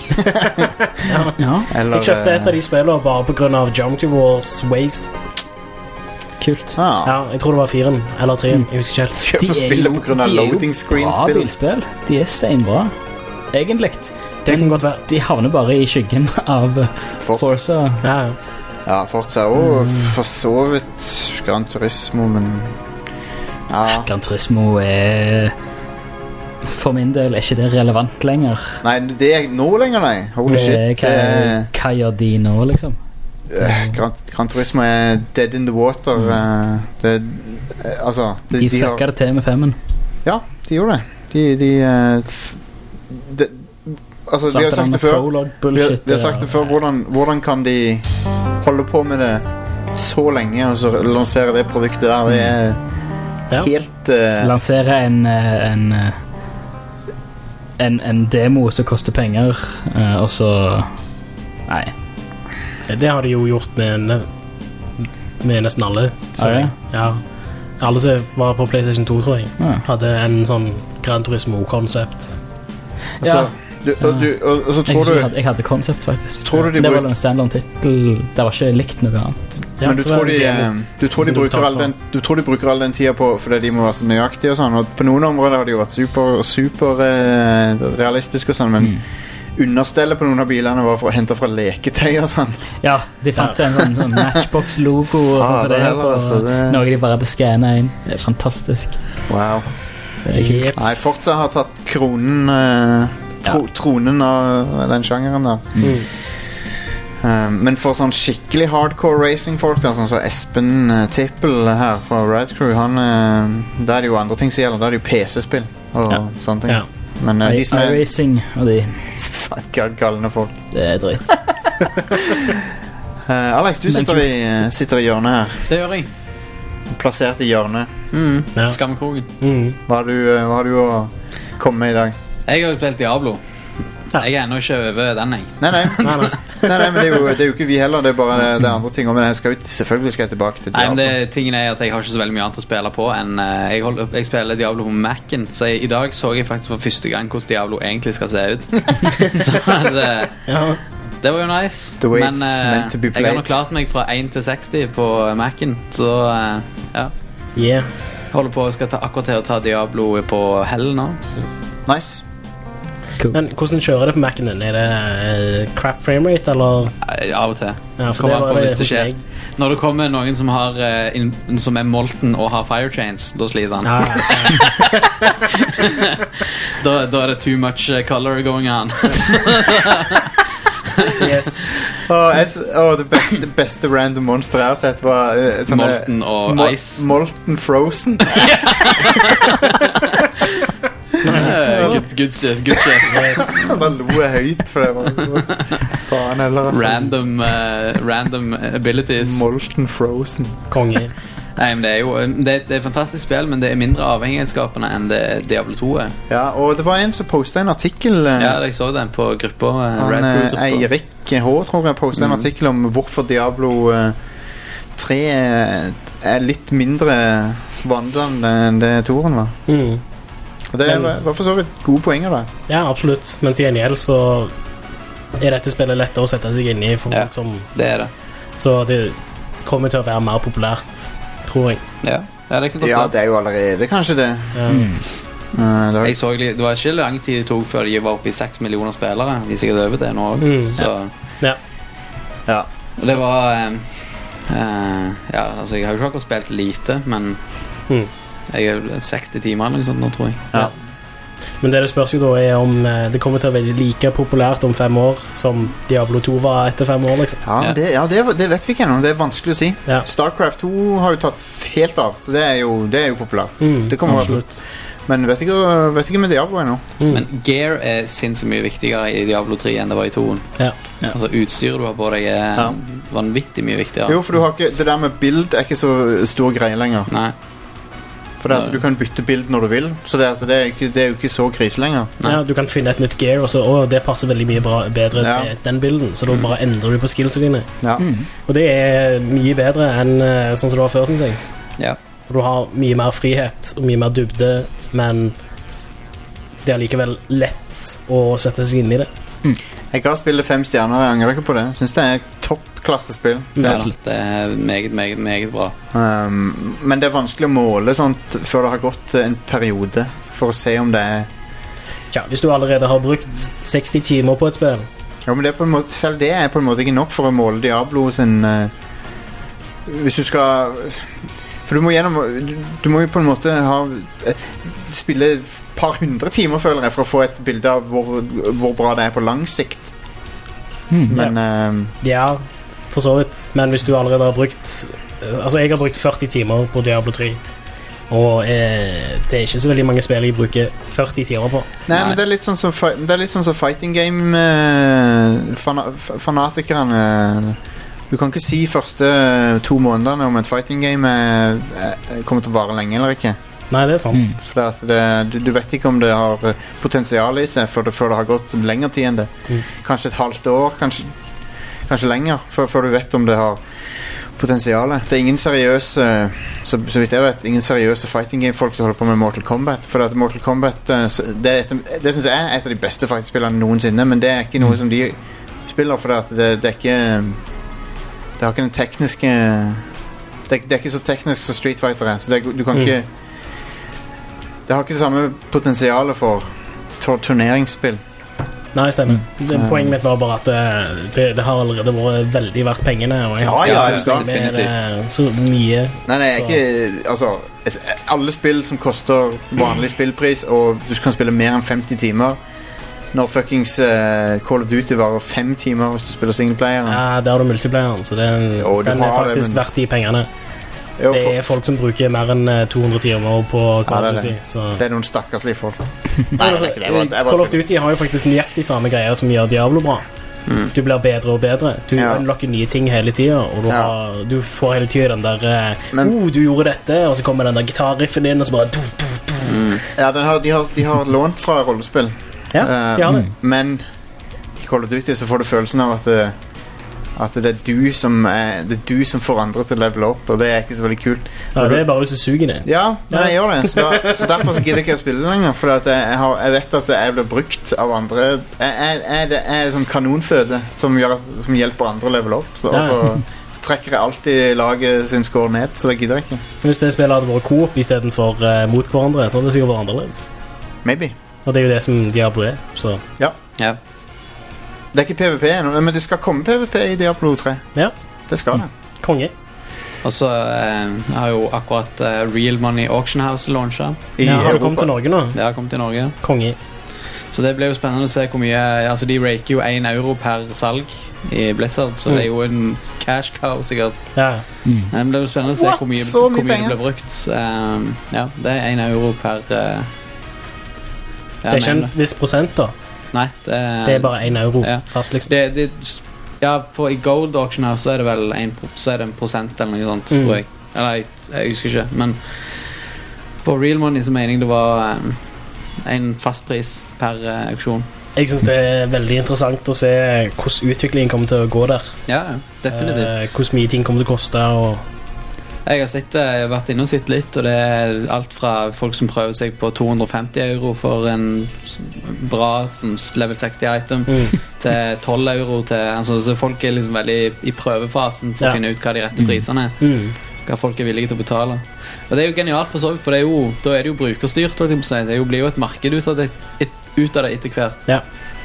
Jeg kjøpte et av de spillene bare på grunn av Geometry Wars Waves. Kult. Jeg tror det var 4 eller 3. Jeg husker ikke helt. Kjøpte spillet på grunn av loading screen-spill. De er jo bra bilspill. De er steinbra. Egentlig. Det kan godt være. De havner bare i skyggen av Forza. Ja, Forza og for så vidt Gran Turismo, men Gran Turismo er... For min del er ikke det relevant lenger. Nei, det er nå lenger, nei. Holy shit. Hva gjør de nå, liksom? Gran Turismo er dead in the water. De fucka det til med 5-en. Ja, de gjorde det. Altså, vi har sagt det før. Vi har sagt det før. Hvordan kan de holde på med det så lenge og så lansere det produktet der? Det er helt lansere en demo som koster penger, og så nei. Det har de jo gjort med nesten alle. Ja. Alle som var på PlayStation 2, tror jeg, hadde en sånn Gran Turismo-konsept. Altså, og så tror jeg hadde konsept, faktisk. Det var en standalone titel. Det var ikke likt noe annet. Men du tror de bruker all den tida på fordi de må være så nøyaktige og sånn, og på noen områder har de jo vært super realistiske og sånn, men understellet på noen av bilene var for å hente fra leketøy og sånn. Ja, de fant en sånn Matchbox-logo og sånn, så det er noe de bare hadde scannet inn. Det er fantastisk. Wow. Nei, Forza har tatt tronen av den sjangeren der. Men for sånn skikkelig hardcore racing-folk, sånn som Espen Tippel her fra Rad Crew, da er det jo andre ting som gjelder. Da er det jo PC-spill og sånne ting. Men de som iRacing og de galne folk. Det drøyt. Alex, du sitter i hjørnet her. Det gjør jeg. Plassert i hjørnet. Skammekroken. Hva har du å komme med i dag? Jeg har spilt Diablo. Jeg er ennå ikke over den, jeg. Nei, men det er jo ikke vi heller. Det er bare det andre ting. Men selvfølgelig skal jeg tilbake til Diablo. Nei, men tingen er at jeg har ikke så veldig mye annet å spille på enn jeg spiller Diablo på Mac'en. Så i dag så jeg faktisk for første gang hvordan Diablo egentlig skal se ut. Så det var jo nice. Men jeg har nå klart meg fra 1 til 60 på Mac'en. Så Jeg holder på skal akkurat til å ta Diablo på hell nå. Nice. Cool. Men hvordan kjører det på Mac'en din? Er det crap framerate, eller? Av og til. Ja, for det hvis det skjer. Når det kommer noen som som er molten og har fire chains, da sliter han. Da er det too much color going on. Yes. Det beste random monster jeg har sett var molten og ice. Molten frozen. Good shit. Da lo jeg høyt for det. Faen heller random abilities. Molten frozen. Konge. Nei, men det er jo det er et fantastisk spill, men det er mindre avhengighetsskapende enn det Diablo 2 er. Ja, og det var en som postet en artikkel. Ja, jeg så den på gruppa. Eirik H, tror jeg, postet en artikkel om hvorfor Diablo 3 er litt mindre vandrende enn det 2-en var. Og det var for så vidt gode poenger da. Ja, absolutt. Men til gjengjeld så er dette spillet lettere å sette seg inn i for folk som... det er det. Så det kommer til å være mer populært, tror jeg. Ja, det kan godt det er jo allerede kanskje det. Jeg så det var ikke lang tid det tok før de var oppe i 6 millioner spillere. De er sikkert over det nå så... Ja. Og det var altså jeg har jo ikke akkurat spilt lite, men jeg er 60 timer eller noe sånt nå, tror jeg. Ja. Men det spørs jo da er om det kommer til å være like populært om 5 år som Diablo 2 var etter 5 år, liksom. Det vet vi ikke ennå. Det er vanskelig å si. Starcraft 2 har jo tatt helt av, så det er jo populært. Det kommer absolutt. Men vet ikke med Diablo ennå. Men gear er sinnssykt mye viktigere i Diablo 3 enn det var i 2-en. Altså utstyret du har på deg er vanvittig mye viktigere. Jo, for du har ikke, det der med bild er ikke så stor greie lenger. Nei. For det at du kan bytte bild når du vil. Så det er jo ikke så krise lenger. Ja, du kan finne et nytt gear og så, det passer veldig mye bedre til den bilden. Så da bare endrer du på skillsene dine. Og det er mye bedre enn sånn som det var før, synes jeg. For du har mye mer frihet og mye mer dybde, men det er likevel lett å sette seg inn i det. Jeg har spillet 5 stjerner. Jeg angrer ikke på det. Jeg synes det er toppklassespill. Det er meget bra. Men det er vanskelig å måle sånt før det har gått en periode, for å se om det er... Ja, hvis du allerede har brukt 60 timer på et spill. Ja, men det er på en måte, selv det er på en måte ikke nok for å måle Diablo sin... Hvis du skal... For du må jo på en måte spille et par 100 timer, føler jeg, for å få et bilde av hvor bra det er på lang sikt. Men ja, for så vidt. Men hvis du allerede har brukt... Altså, jeg har brukt 40 timer på Diablo 3. Og det er ikke så veldig mange spill jeg bruker 40 timer på. Nei, men det er litt sånn som fighting game fanatikerne. Du kan ikke si første 2 månedene om et fighting game kommer til å vare lenge eller ikke. Nei, det er sant. For du vet ikke om det har potensial i seg før det har gått lengre tid enn det. Kanskje et halvt år, kanskje lenger, før du vet om det har potensialet. Det er ingen seriøse, så vidt jeg vet, ingen seriøse fighting game-folk som holder på med Mortal Kombat. For at Mortal Kombat, det synes jeg er et av de beste fighting-spillene noensinne, men det er ikke noe som de spiller, for at det er ikke... Det har ikke den tekniske... Det er ikke så teknisk som Street Fighter er, så du kan ikke... Det har ikke det samme potensialet for turneringsspill. Nei, stemmer. Poenget mitt var bare at det har allerede vært veldig verdt pengene, og jeg har definitivt så mye. Nei, ikke... Altså, alle spill som koster vanlig spillpris, og du kan spille mer enn 50 timer... Når fuckings Call of Duty varer 5 timer hvis du spiller singleplayeren. Ja, der har du multiplayeren, så den er faktisk verdt de pengene. Det folk som bruker mer enn 200 timer på Call of Duty. Det noen stakkarslige folk. Call of Duty har jo faktisk nøyaktig samme greier som gjør Diablo bra. Du blir bedre og bedre. Du unlocker nye ting hele tiden, og du får hele tiden den der du gjorde dette, og så kommer den der gitarriffen inn, og så bare Ja, de har lånt fra rollespill. Ja, de har det. Men i Call of Duty så får du følelsen av at det er du som får andre til å level opp, og det er ikke så veldig kult. Ja, det er bare hvis du suger det. Ja, men jeg gjør det. Så derfor så gidder jeg ikke å spille lenger, for at jeg vet at jeg blir brukt av andre. Jeg er sånn kanonføde som hjelper andre å level opp. Så trekker jeg alltid laget sin score ned, så det gidder jeg ikke. Hvis det spillet hadde vært co-op i stedet for mot hverandre, så hadde det sikkert vært annerledes. Maybe. Og det er jo det som Diablo er, så... Ja. Det er ikke PvP ennå, men det skal komme PvP i Diablo 3. Ja. Det skal det. Konge. Og så har jo akkurat Real Money Auction House launchet. Har det kommet til Norge nå? Det har kommet til Norge. Konge. Så det blir jo spennende å se hvor mye... Altså, de raker jo €1 per salg i Blizzard, så det er jo en cash cow, sikkert. Ja. Det blir jo spennende å se hvor mye det blir brukt. Ja, det er €1 per... det er ikke en viss prosent, da? Nei, det er bare €1 fast, liksom. I Gold Auction House så er det vel en prosent eller noe sånt, tror jeg. Eller jeg husker ikke, men på Real Money så mener jeg det var en fast pris per auksjon. Jeg synes det er veldig interessant å se hvordan utviklingen kommer til å gå der. Ja, definitivt. Hvordan mye ting kommer til å koste, og... Jeg har vært inne og sett litt, og det er alt fra folk som prøver seg på €250 for en bra level 60 item, til €12 til, altså, så folk er liksom veldig i prøvefasen for å finne ut hva de rette prisene er, hva folk er villige til å betale. Og det er jo genialt for så vidt, for da er det jo brukerstyrt, det blir jo et marked ut av det etter hvert. Ja.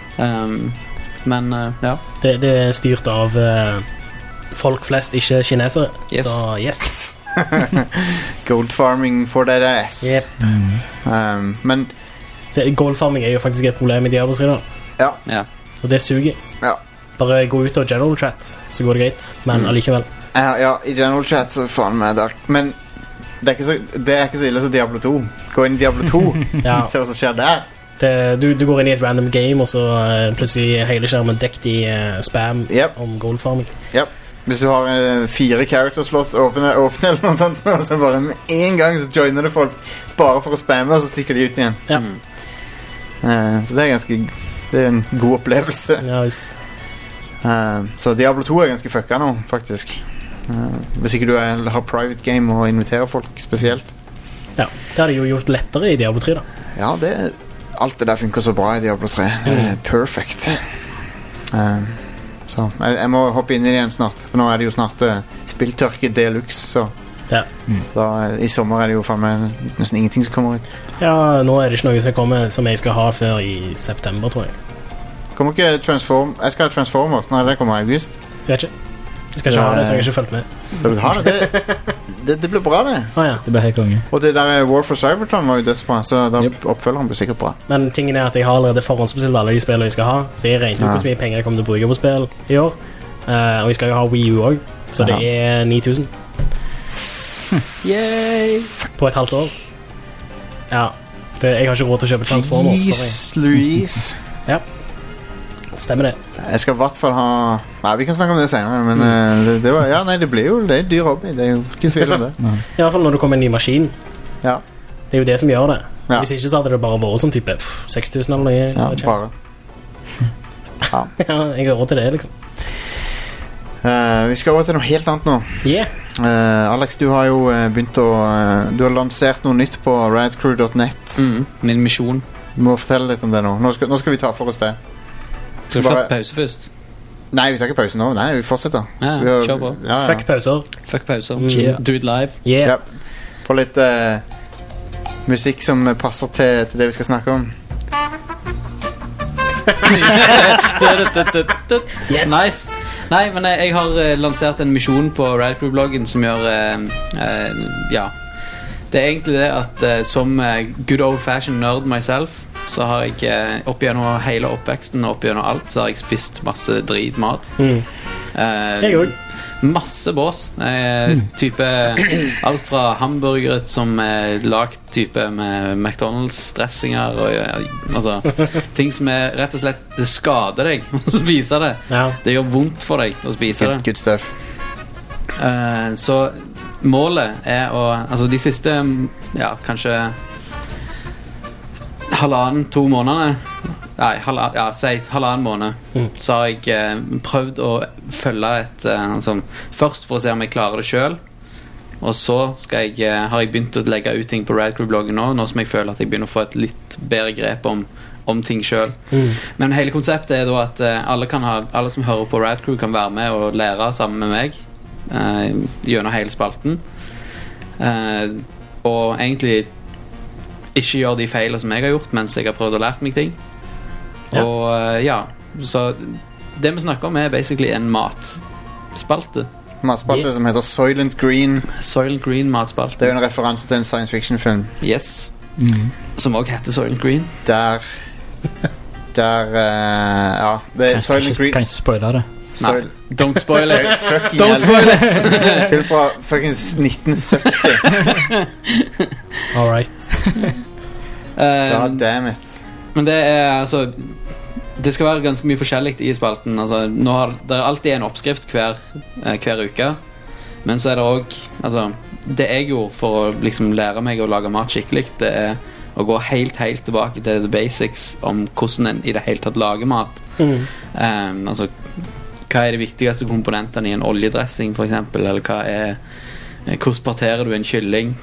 Men ja. Det er styrt av folk flest, ikke kinesere. Yes. Så yes. Gold farming for that ass. Yep. Men gold farming er jo faktisk et problem i Diablo 3 da. Ja. Og det suger. Ja. Bare gå ut av general chat, så går det greit. Men allikevel. Ja, i general chat så faen meg dark. Men det er ikke så ille som Diablo 2. Gå inn i Diablo 2, se hva som skjer der. Du går inn i et random game, og så plutselig hele skjermen dekt i spam om gold farming. Hvis du har 4 character slots åpne eller noe sånt, og så bare med en gang så joiner det folk bare for å spamme, og så stikker de ut igjen. Så det er en god opplevelse. Ja, visst. Så Diablo 2 er ganske fucka nå, faktisk. Hvis ikke du har private game og inviterer folk spesielt. Ja, det har de jo gjort lettere i Diablo 3 da. Ja, alt det der funker så bra i Diablo 3. Perfect. Så jeg må hoppe inn i det igjen snart, for nå er det jo snart spilltørke deluxe, så da, i sommer er det jo faen meg nesten ingenting som kommer ut. Ja, nå er det ikke noe som kommer som jeg skal ha før i september, tror jeg. Kommer ikke jeg skal ha Transformers når det kommer i august. Vet ikke. Jeg skal ikke ha det, så jeg har ikke følt med. Så du har det? Det blir bra, det. Det blir helt konge. Og det der War for Cybertron var jo dødsbra, så da oppfølgeren blir sikkert bra. Men tingen er at jeg har allerede forhåndsbestilt alle de spillene jeg skal ha, så jeg regner ikke hvor mye penger jeg kommer til å bruke på spill i år. Og vi skal jo ha Wii U også, så det er 9,000. Yay! På et halvt år. Ja, jeg har ikke råd til å kjøpe Transformers. Jeez, Louise. Ja. Stemmer det. Jeg skal i hvert fall ha... Nei, vi kan snakke om det senere, men det blir jo en dyr hobby. Det er jo ikke tvil om det. I hvert fall når det kommer en ny maskin. Ja. Det er jo det som gjør det. Hvis ikke så hadde det bare vært sånn type 6,000 eller noe. Ja, bare. Ja, jeg har råd til det, liksom. Vi skal over til noe helt annet nå. Alex, du har jo begynt å... Du har lansert noe nytt på radcrew.net. Min misjon. Du må fortelle litt om det nå. Nå skal vi ta for oss det. Skal vi slå pause først? Nei, vi tar ikke pause nå. Nei, vi fortsetter. Kjør på. Fuck pauser. Fuck pauser. Do it live. Få litt musikk som passer til det vi skal snakke om. Yes. Nice. Nei, men jeg har lansert en misjon på Radcrew-bloggen som gjør det er egentlig det at som good old fashioned nerd myself, så har jeg opp gjennom hele oppveksten og opp gjennom alt, så har jeg spist masse dritmat. Jeg også. masse bås. Type alt fra hamburgere som lagt type med McDonald's-dressinger og altså ting som rett og slett det skader deg å spise det. Det gjør vondt for deg å spise det. Good stuff. Så målet å altså de siste kanskje 1,5-2 måneder. Nei, si 1,5 måned så har jeg prøvd å følge først for å se om jeg klarer det selv. Og så har jeg begynt å legge ut ting på Radcrew-bloggen nå som jeg føler at jeg begynner å få et litt bedre grep om ting selv. Men hele konseptet da at alle som hører på Radcrew kan være med og lære sammen med meg gjennom hele spalten, og egentlig ikke gjøre de feilene som jeg har gjort mens jeg har prøvd å lære meg ting. Og så det vi snakker om basically en matspalte som heter Soylent Green matspalte. Det jo en referanse til en science fiction film. Yes. Som også heter Soylent Green. Der det Soylent Green. Kan ikke spoile det. Nei, don't spoil it. Don't spoil it. Til fra fucking 1970. Alright. God damn it. Men det altså det skal være ganske mye forskjellig i spalten. Altså, det alltid en oppskrift hver uke. Men så det også altså, det jeg gjorde for å liksom lære meg å lage mat skikkelig, det å gå helt tilbake til the basics om hvordan en i det hele tatt lager mat. Altså hva de viktigste komponentene i en oljedressing for eksempel, eller hvordan parterer du en kylling,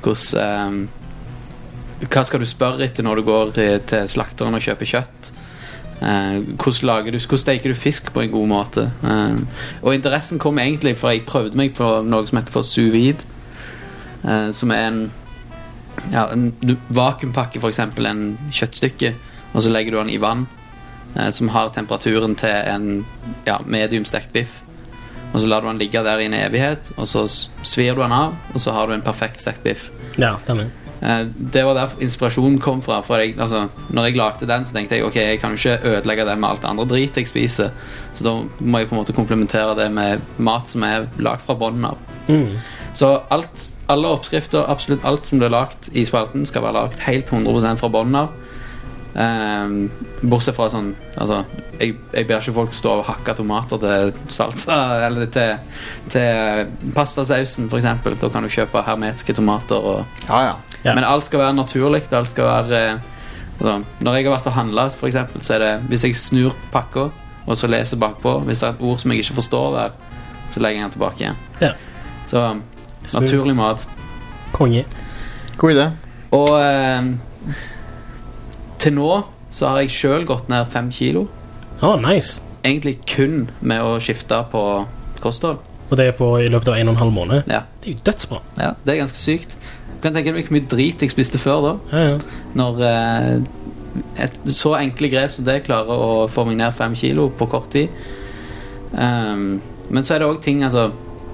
hva skal du spørre etter når du går til slakteren og kjøper kjøtt, hvordan steker du fisk på en god måte. Og interessen kom egentlig for jeg prøvde meg på noe som heter for sous vide, som en vakuumpakke for eksempel en kjøttstykke, og så legger du den i vann som har temperaturen til en medium stekt biff, og så lar du den ligge der i en evighet, og så svir du den av, og så har du en perfekt stekt biff. Ja, stemmer. Det var der inspirasjonen kom fra, for når jeg lagde den så tenkte jeg, ok, jeg kan jo ikke ødelegge det med alt andre drit jeg spiser, så da må jeg på en måte komplementere det med mat som lagt fra bunnen av. Så alle oppskrifter, absolutt alt som blir lagt i spalten skal være lagt helt 100% fra bunnen av, bortsett fra sånn altså, jeg ber ikke folk stå og hakke tomater til salsa eller til pastasausen for eksempel. Da kan du kjøpe hermetiske tomater men alt skal være naturlig. Alt skal være altså, når jeg har vært og handlet for eksempel, så det hvis jeg snur pakka og så leser bakpå, hvis det et ord som jeg ikke forstår der, så legger jeg den tilbake igjen. Så naturlig mat. Konge. God idé. Og til nå så har jeg selv gått ned 5 kilo. Nice. Egentlig kun med å skifte på kosthold. Og det i løpet av 1,5 måned? Ja. Det jo dødsbra. Ja, det ganske sykt. Du kan tenke deg hvor mye drit jeg spiste før da. Når et så enkle grep som det klarer å få meg ned 5 kilo på kort tid. Men så det også ting, altså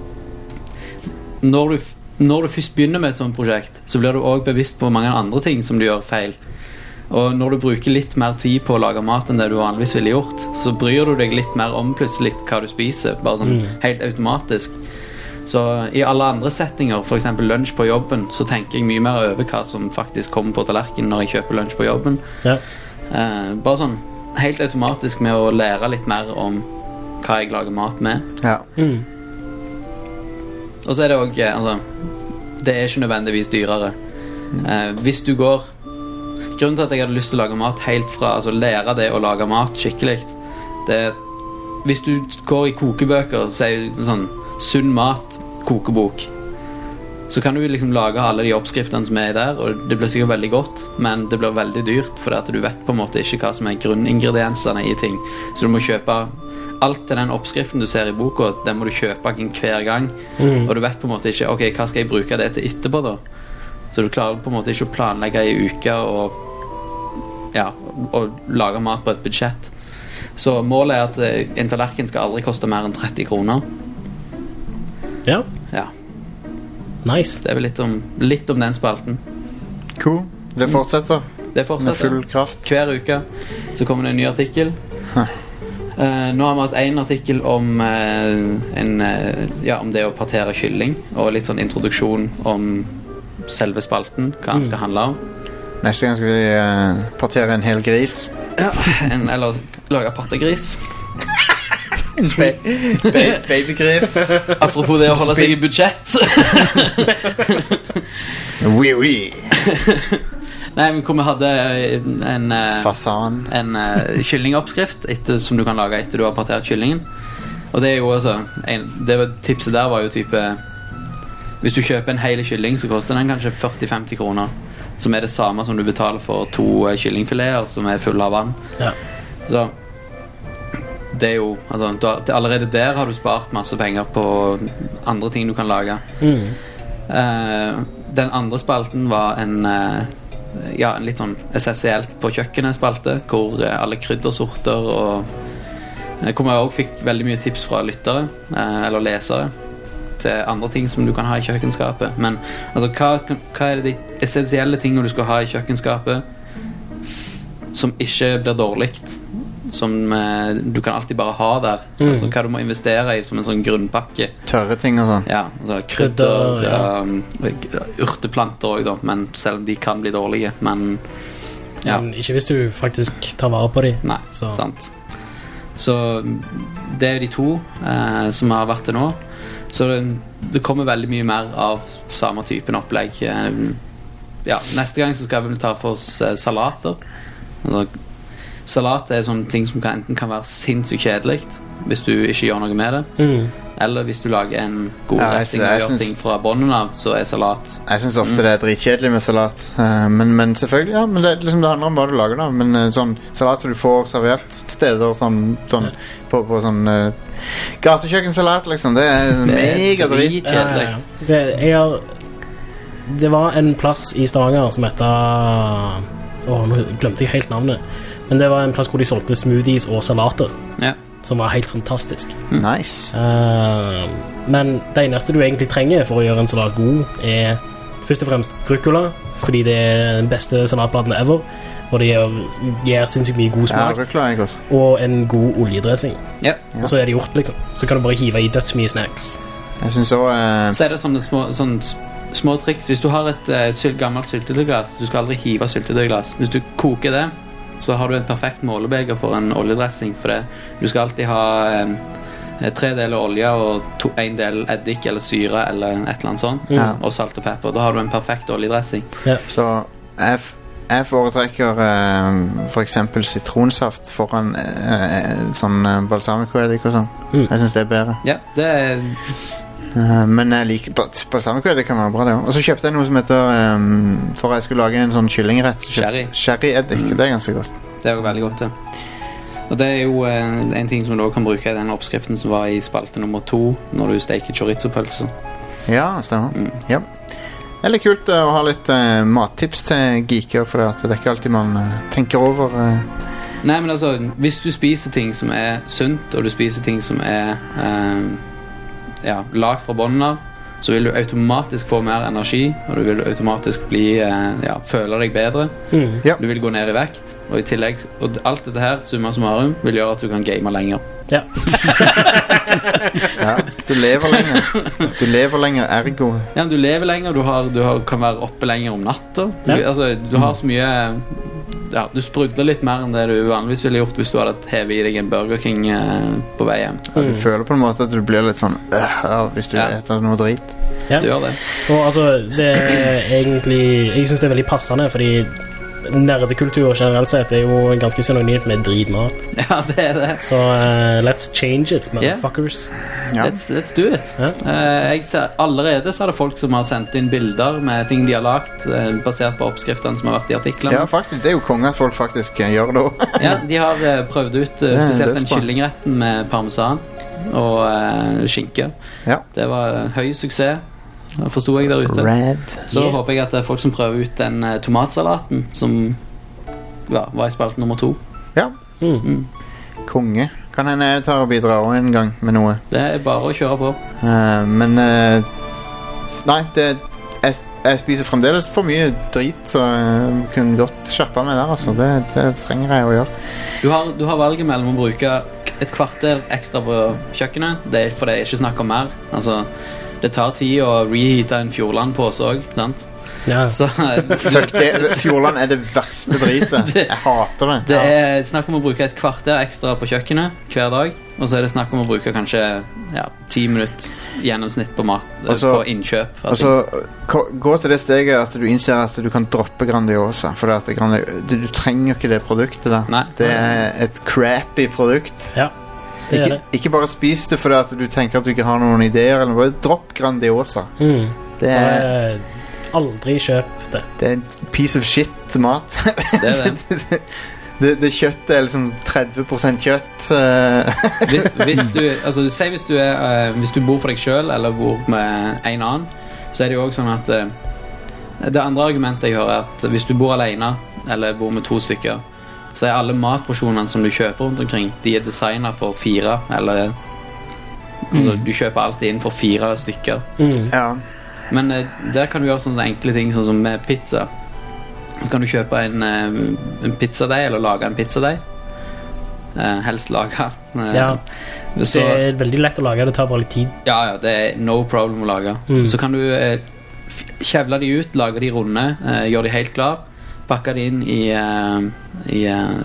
når du først begynner med et sånt prosjekt, så blir du også bevisst på mange andre ting som du gjør feil. Og når du bruker litt mer tid på å lage mat enn det du vanligvis ville gjort, så bryr du deg litt mer om plutselig hva du spiser, bare sånn helt automatisk. Så i alle andre settinger, for eksempel lunsj på jobben, så tenker jeg mye mer over hva som faktisk kommer på tallerken når jeg kjøper lunsj på jobben. Bare sånn helt automatisk med å lære litt mer om hva jeg lager mat med. Og så det også altså, det ikke nødvendigvis dyrere. Hvis du går grunnen til at jeg hadde lyst til å lage mat helt fra, altså lære det å lage mat skikkelig, det hvis du går i kokebøker, sier sånn sunn mat kokebok, så kan du liksom lage alle de oppskriftene som der, og det blir sikkert veldig godt, men det blir veldig dyrt, fordi at du vet på en måte ikke hva som grunningrediensene i ting, så du må kjøpe alt til den oppskriften du ser i boka, den må du kjøpe hver gang, og du vet på en måte ikke, ok, hva skal jeg bruke det til etterpå da? Så du klarer på en måte ikke å planlegge i uka og lage mat på et budsjett. Så målet at en tallerken skal aldri koste mer enn 30 kroner. Ja. Nice. Det vel litt om den spalten. Cool. Det fortsetter. Med full kraft. Hver uke så kommer det en ny artikkel. Nå har vi hatt en artikkel om om det å partere kylling, og litt sånn introduksjon om selve spalten, hva den skal handle om. Neste gang skal vi partere en hel gris. Ja, eller lage partegris. Babygris. Apropos det å holde seg i budsjett. Oui, oui. Nei, men hvor vi hadde en fasan. En kyllingoppskrift som du kan lage etter du har partert kyllingen. Og det er jo også tipset der var jo type, hvis du kjøper en hel kylling, så koster den kanskje 40-50 kroner, som er det samme som du betaler for 2 kyllingfileter som er fulle av vann. Ja. Så det er jo allerede der har du spart masse penger på andre ting du kan lage. Den andre spalten var en litt sånn essensielt på kjøkkenet spalte, hvor alle kryddersorter og hvor jeg også fikk veldig mye tips fra lyttere eller lesere til andre ting som du kan ha i kjøkkenskapet. Men altså, hva er de essensielle tingene du skal ha i kjøkkenskapet som ikke blir dårligt, som du kan alltid bare ha der, altså hva du må investere i som en sånn grunnpakke. Tørre ting og sånn. Ja, altså krydder, urteplanter også da, men selv om de kan bli dårlige, men men ikke hvis du faktisk tar vare på dem. Nei, sant. Så det er de 2 som har vært det nå. Så det kommer veldig mye mer av samme typen opplegg. Neste gang så skal vi ta for oss salater. Altså, salat er sånne ting som enten kan være sinnssykt kjedelig hvis du ikke gjør noe med det, eller hvis du lager en god dressing og gjør ting fra bånden av, så er salat. Jeg synes ofte det er dritkjedelig med salat, men selvfølgelig, men det, liksom, det handler om hva du lager da. Men sånn salat som du får servert steder sånn på sånn gatekjøkkensalat liksom, det er mega dritkjedelig. Det var en plass i Stavanger som heter nå glemte jeg helt navnet, men det var en plass hvor de solgte smoothies og salater, som var helt fantastisk. Nice. Men det eneste du egentlig trenger for å gjøre en salat god er først og fremst rucola, fordi det er den beste salatbladen ever, og det gir sinnssykt mye god smak. Ja, rucola er godt. Og en god oljedressing. Ja. Og så er det gjort liksom. Så kan du bare hive i dødsmye snacks. Jeg synes også så er det sånne små triks. Hvis du har et gammelt syltetøyglass, du skal aldri hive syltetøyglass. Hvis du koker det, så har du en perfekt målebeger for en oljedressing, for det. Du skal alltid ha 3 deler olje og 1 del eddik eller syre eller et eller annet sånt, og salt og pepper. Da har du en perfekt oljedressing. Så jeg foretrekker for eksempel sitronsaft foran sånn balsamico-eddik og sånn. Jeg synes det er bedre. Ja, det er men jeg liker balsamico, det kan være bra det også. Og så kjøpte jeg noe som heter for jeg skulle lage en sånn kyllingrett, sherry-eddik. Det er ganske godt. Det er jo veldig godt, Og det er jo en ting som du også kan bruke i den oppskriften som var i spalte nummer 2 når du steker chorizo-pølse. Ja, stemmer. Ja. Det er litt kult å ha litt mattips til geeker, for det er ikke alltid man tenker over Nei, men altså, hvis du spiser ting som er sunt, og du spiser ting som er lag fra bånden av, så vil du automatisk få mer energi, og du vil automatisk føle deg bedre. Du vil gå ned i vekt, og i tillegg, og alt dette her, summa summarum, vil gjøre at du kan game lenger. Ja. Du lever lenger, ergo. Ja, du lever lenger, du kan være oppe lenger om natta. Du har så mye du sprudler litt mer enn det du vanligvis ville gjort hvis du hadde hevet i deg en Burger King på vei hjem. Du føler på en måte at du blir litt sånn hvis du eter noe drit. Du gjør det. Og altså, det er egentlig jeg synes det er veldig passende, fordi nerdekultur generelt sett er jo ganske synonymt med dritmat. Ja, det er det. Så let's change it, motherfuckers. Let's do it. Jeg ser, allerede så er det folk som har sendt inn bilder med ting de har lagt basert på oppskriftene som har vært i artiklene. Ja, faktisk, det er jo konge at folk faktisk gjør det også. Ja, de har prøvd ut spesielt den kyllingretten med parmesan og skinke. Det var høy suksess, forstod jeg der ute. Så håper jeg at det er folk som prøver ut den tomatsalaten som var i spalten nummer 2. Ja. Konge. Kan hende jeg tar og bidrar en gang med noe. Det er bare å kjøre på. Men nei, jeg spiser fremdeles for mye drit, så jeg kunne godt skjerpe meg der, altså. Det trenger jeg å gjøre. Du har valget mellom å bruke et kvarter ekstra på kjøkkenet. For det ikke snakk om mer. Altså, det tar tid å reheate en Fjordland på oss også, sant? Ja. Så, fuck det, Fjordland er det verste dritet. Jeg hater det. Det er snakk om å bruke et kvarter ekstra på kjøkkenet hver dag. Og så er det snakk om å bruke kanskje 10 minutter gjennomsnitt på mat, på innkjøp. Altså, gå til det steget at du innser at du kan droppe Grandiosa. For du trenger ikke det produktet der. Nei. Det er et crappy produkt. Ja, det er det. Ikke bare spis det fordi at du tenker at du ikke har noen ideer, eller bare dropp Grandiosa. Det er aldri kjøp det. Det er en piece of shit mat. Det er det. Det kjøttet er liksom 30% kjøtt. hvis du bor for deg selv eller bor med en annen, så er det jo også sånn at det andre argumentet jeg hører er at hvis du bor alene eller bor med 2 stykker, så er alle matporsjonene som du kjøper rundt omkring, de er designet for 4 eller altså, du kjøper alltid inn for 4 stykker. Ja. Men der kan du gjøre sånne enkle ting sånn som med pizza. Så kan du kjøpe en pizzadeig eller lage en pizzadeig. Helst lage. Det er veldig lett å lage, det tar bare litt tid. Ja, det er no problem å lage. Så kan du kjevle de ut, lage de runde, gjøre de helt klar, pakke de inn i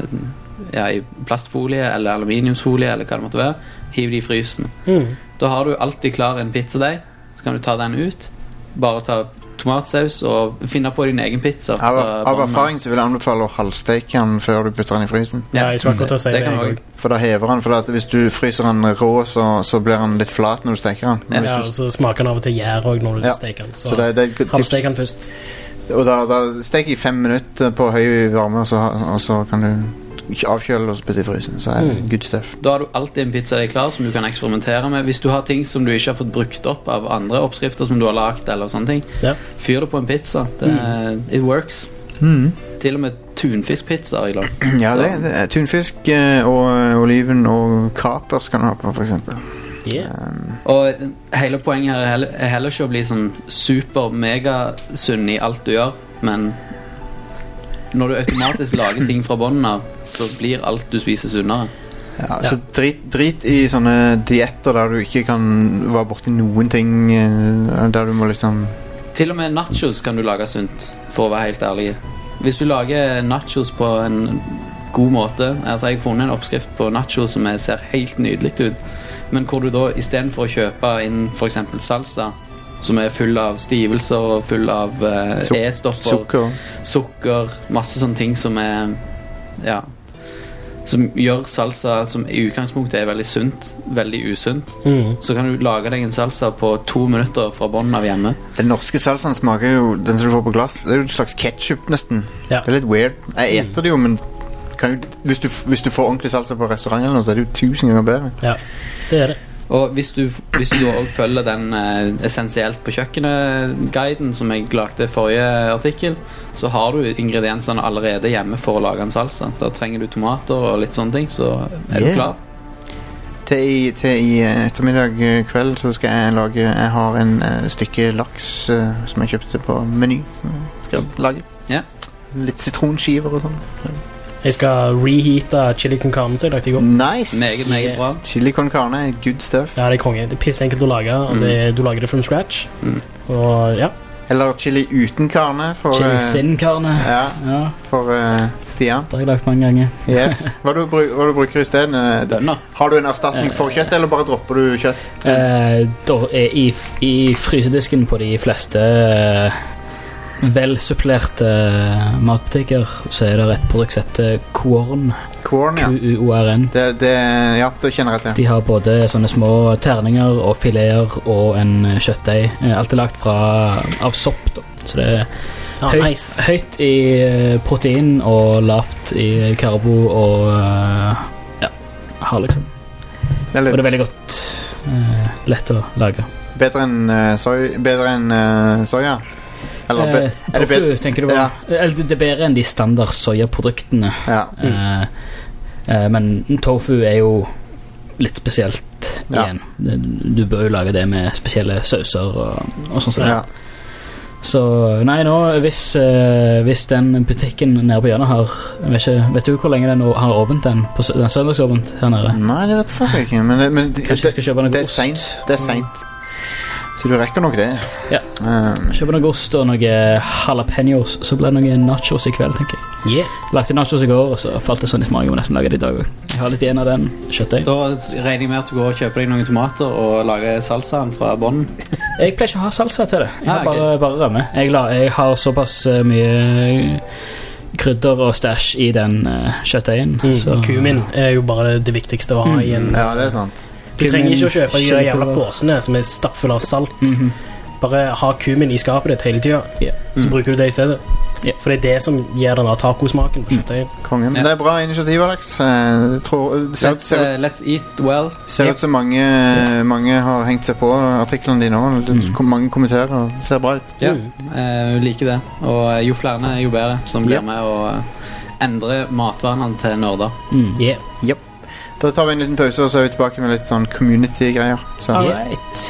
plastfolie eller aluminiumsfolie eller hva det måtte være, hive de i frysen. Da har du alltid klar en pizzadeig, så kan du ta den ut, bare ta tomatsaus og finne på din egen pizza. Av erfaring så vil jeg anbefale å halvsteke den før du putter den i frysen. Ja, jeg skal akkurat si det. For da hever den, for hvis du fryser den rå, så blir den litt flat når du steker den. Ja, så smaker den av og til gjær også når du steker den. Så halvsteker den først. Og da steker jeg 5 minutter på høy varme, og så kan du avkjøle og putte i frysen. Så er det good stuff. Da har du alltid en pizza deg klar som du kan eksperimentere med. Hvis du har ting som du ikke har fått brukt opp av andre oppskrifter som du har lagt eller sånne ting, fyr det på en pizza. It works. Til og med tunfiskpizza har jeg lagd. Ja, det er tunfisk og oliven og kapers kan du ha på, for eksempel. Og hele poenget her er heller ikke å bli sånn super mega sunn i alt du gjør, men når du automatisk lager ting fra bunnen av, så blir alt du spiser sunnere. Ja, så drit i sånne dietter der du ikke kan være borti noen ting, der du må liksom... Til og med nachos kan du lage sunt, for å være helt ærlig. Hvis du lager nachos på en god måte, altså jeg har funnet en oppskrift på nachos som ser helt nydelig ut, men hvor du da i stedet for å kjøpe inn for eksempel salsa, som er full av stivelser og full av E-stoffer, sukker, masse sånne ting som som gjør salsa som i utgangspunktet er veldig sunt, veldig usunt. Så kan du lage deg en salsa på 2 minutter fra bunnen av hjemme. Den norske salsaen smaker jo, den som du får på glass, det er jo en slags ketchup nesten. Det er litt weird. Jeg eter det jo, men hvis du får ordentlig salsa på restaurant eller noe, så er det jo 1000 ganger bedre. Ja, det er det. Og hvis du også følger den essensielt på kjøkkenet-guiden som jeg lagde i forrige artikkel, så har du ingrediensene allerede hjemme for å lage en salsa. Da trenger du tomater og litt sånne ting, så er du klar. Til i ettermiddag kveld så skal jeg lage, jeg har en stykke laks som jeg kjøpte på Meny, som jeg skal lage. Litt sitronskiver og sånn. Jeg skal reheate chili con carne som jeg lagde i går. Nice! Meget bra. Chili con carne er good stuff. Ja, det er konge. Det er pissenkelt å lage, og du lager det from scratch. Og Eller chili uten karne. Chili sin karne. Ja, for Stian. Det har jeg lagt mange ganger. Yes. Hva du bruker i stedet? Bønner. Har du en erstatning for kjøtt, eller bare dropper du kjøtt? I frysedisken på de fleste velsupplerte matbutikker så er det et produkt som heter Quorn. Quorn, ja. Q-U-O-R-N. Ja, det kjenner jeg til. De har både sånne små terninger og fileter og en kjøttdeig. Alt er lagt av sopp da. Så det er høyt i protein og lavt i karbo og har liksom. Og det er veldig godt lett å lage. Bedre enn soja? Eller, tofu, tenker du på? Eller det er bedre enn de standard sojaproduktene. Men tofu er jo litt spesielt igjen. Du bør jo lage det med spesielle sauser og sånn. Så nei, nå hvis den butikken nede på hjørnet har vet du hvor lenge den har åpent den søndagsåpent her nede? Nei, det vet jeg faktisk ikke, men kanskje jeg skal kjøpe noe ost. Det er sent. Så du rekker nok det. Ja. Kjøper noe ost og noe jalapeños, så blir det noen nachos i kveld, tenker jeg. Lagte nachos i går, og så falt det sånn i smaken, og nesten laget det i dag. Jeg har litt igjen av den kjøttdeig. Da regner jeg med at du går og kjøper deg noen tomater og lager salsaen fra bånden. Jeg pleier ikke å ha salsa til det. Jeg har bare rømme. Jeg har såpass mye krydder og stæsj i den kjøttdeigen. Kumin er jo bare det viktigste å ha i en... Ja, det er sant. Du trenger ikke å kjøpe de jævla påsene som er stappfulle av salt. Bare ha kumin i skapet ditt hele tiden. Så bruker du det i stedet. For det er det som gir den tacosmaken på kjøttøyen. Kongen. Det er bra initiativ, Alex. Let's eat well. Ser ut som mange har hengt seg på artiklene dine nå. Mange kommenterer og ser bra ut. Ja, liker det. Og jo flere, jo bedre som blir med å endre matvanene til nerder. Yep. Da tar vi en liten pause, og så er vi tilbake med litt sånn community-greier. Alright.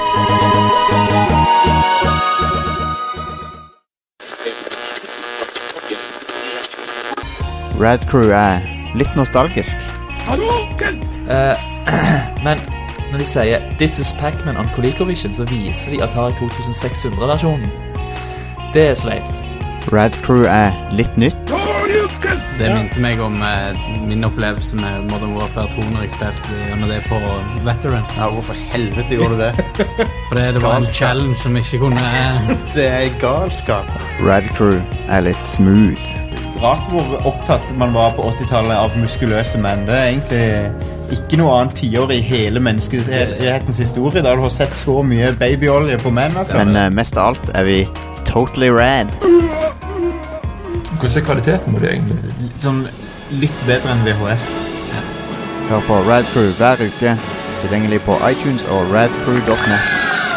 Rad Crew er litt nostalgisk. Men når de sier This is Pac-Man on ColecoVision, så viser de Atari 2600-versjonen. Det er sleipt. Rad Crew er litt nytt. Det minte meg om min opplevelse med Modern Warfare 2 når jeg spilte under det på Veteran. Ja, hvorfor helvete gjorde du det? Fordi det var en challenge som ikke kunne... Det er galskap. Rad Crew er litt smooth. Rart hvor opptatt man var på 80-tallet av muskuløse menn. Det er egentlig ikke noe annet tiår i hele menneskehetens historie. Da du har sett så mye babyolje på menn, altså. Men mest av alt er vi totally rad. Hvordan er kvaliteten på det egentlig? Sånn litt bedre enn VHS. Hør på Rad Crew hver uke. Tilgjengelig på iTunes og radcrew.net.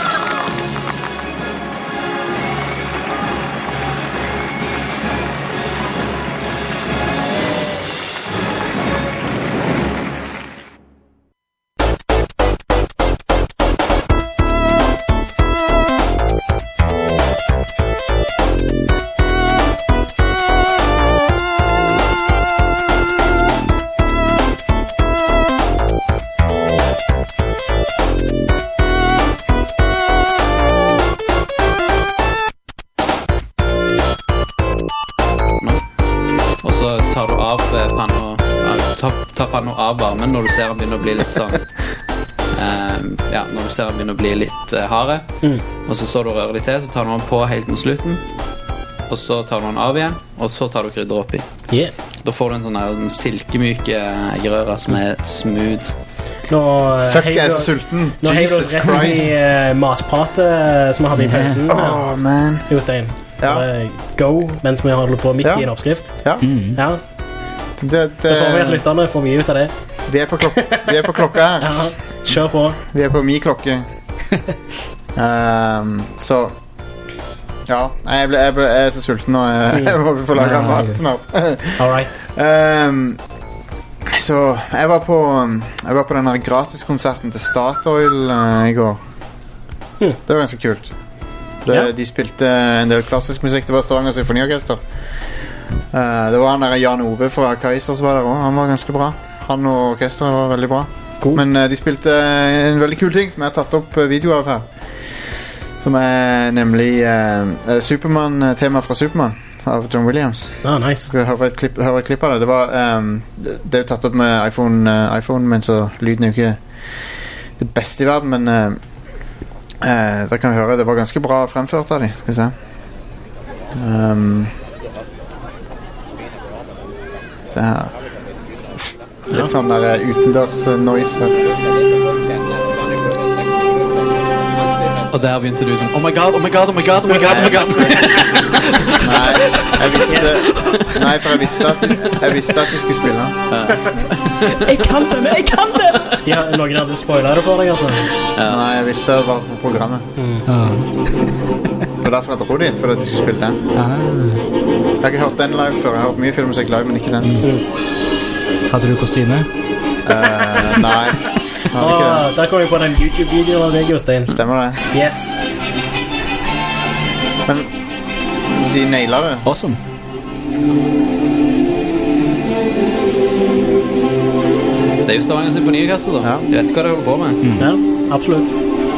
Av varmen når du ser den begynner å bli litt sånn når du ser den begynner å bli litt harde og så står du og rører litt til, så tar du den på helt mot slutten og så tar du den av igjen og så tar du krydder oppi. Da får du en sånn silkemyke eggerøre som er smooth. Fuck, jeg er så sulten. Jesus Christ. Nå har jeg rett i matpratet som jeg hadde i pausen. Man. Jo, Stein. Go, mens vi holder på midt i en oppskrift. Ja. Så får vi at lytterne får mye ut av det. Vi er på klokka her. Ja, kjør på. Vi er på min klokke. Så ja, jeg er så sulten nå. Jeg må få lage mat snart. Alright. Så jeg var på den her gratiskonserten til Statoil i går. Det var ganske kult. De spilte en del klassisk musikk. Det var Stavanger Symfoniorkester. Det var han der Jan Ove fra Kaisers var der også. Han var ganske bra. Han og orkesteret var veldig bra. Men de spilte en veldig kul ting som jeg har tatt opp video av her, som er nemlig Superman-tema fra Superman av John Williams. Nice. Jeg har et klipp av det. Det er jo tatt opp med iPhone, men så lyden er jo ikke det beste i verden, men der kan vi høre. Det var ganske bra fremført av de. Skal vi se. Se her. Litt sånn der utendørs noise. Og der begynte du sånn, oh my god. Nei, for jeg visste at de skulle spille. Jeg kan det! Noen hadde spoilet det for deg, altså. Nei, jeg visste det var på programmet. Og derfor jeg dro dit, for at de skulle spille den. Jeg har ikke hørt den live før. Jeg har hørt mye filmmusikk live, men ikke den. Hadde du kostyme? Nei. Der kom jeg på den YouTube-videoen av deg, Jostein. Stemmer det. Yes. Men de nailer det. Awesome. Det er jo Stavanger Symfoniorkester da. Ja. Jeg vet ikke hva de holder på med. Ja, absolutt.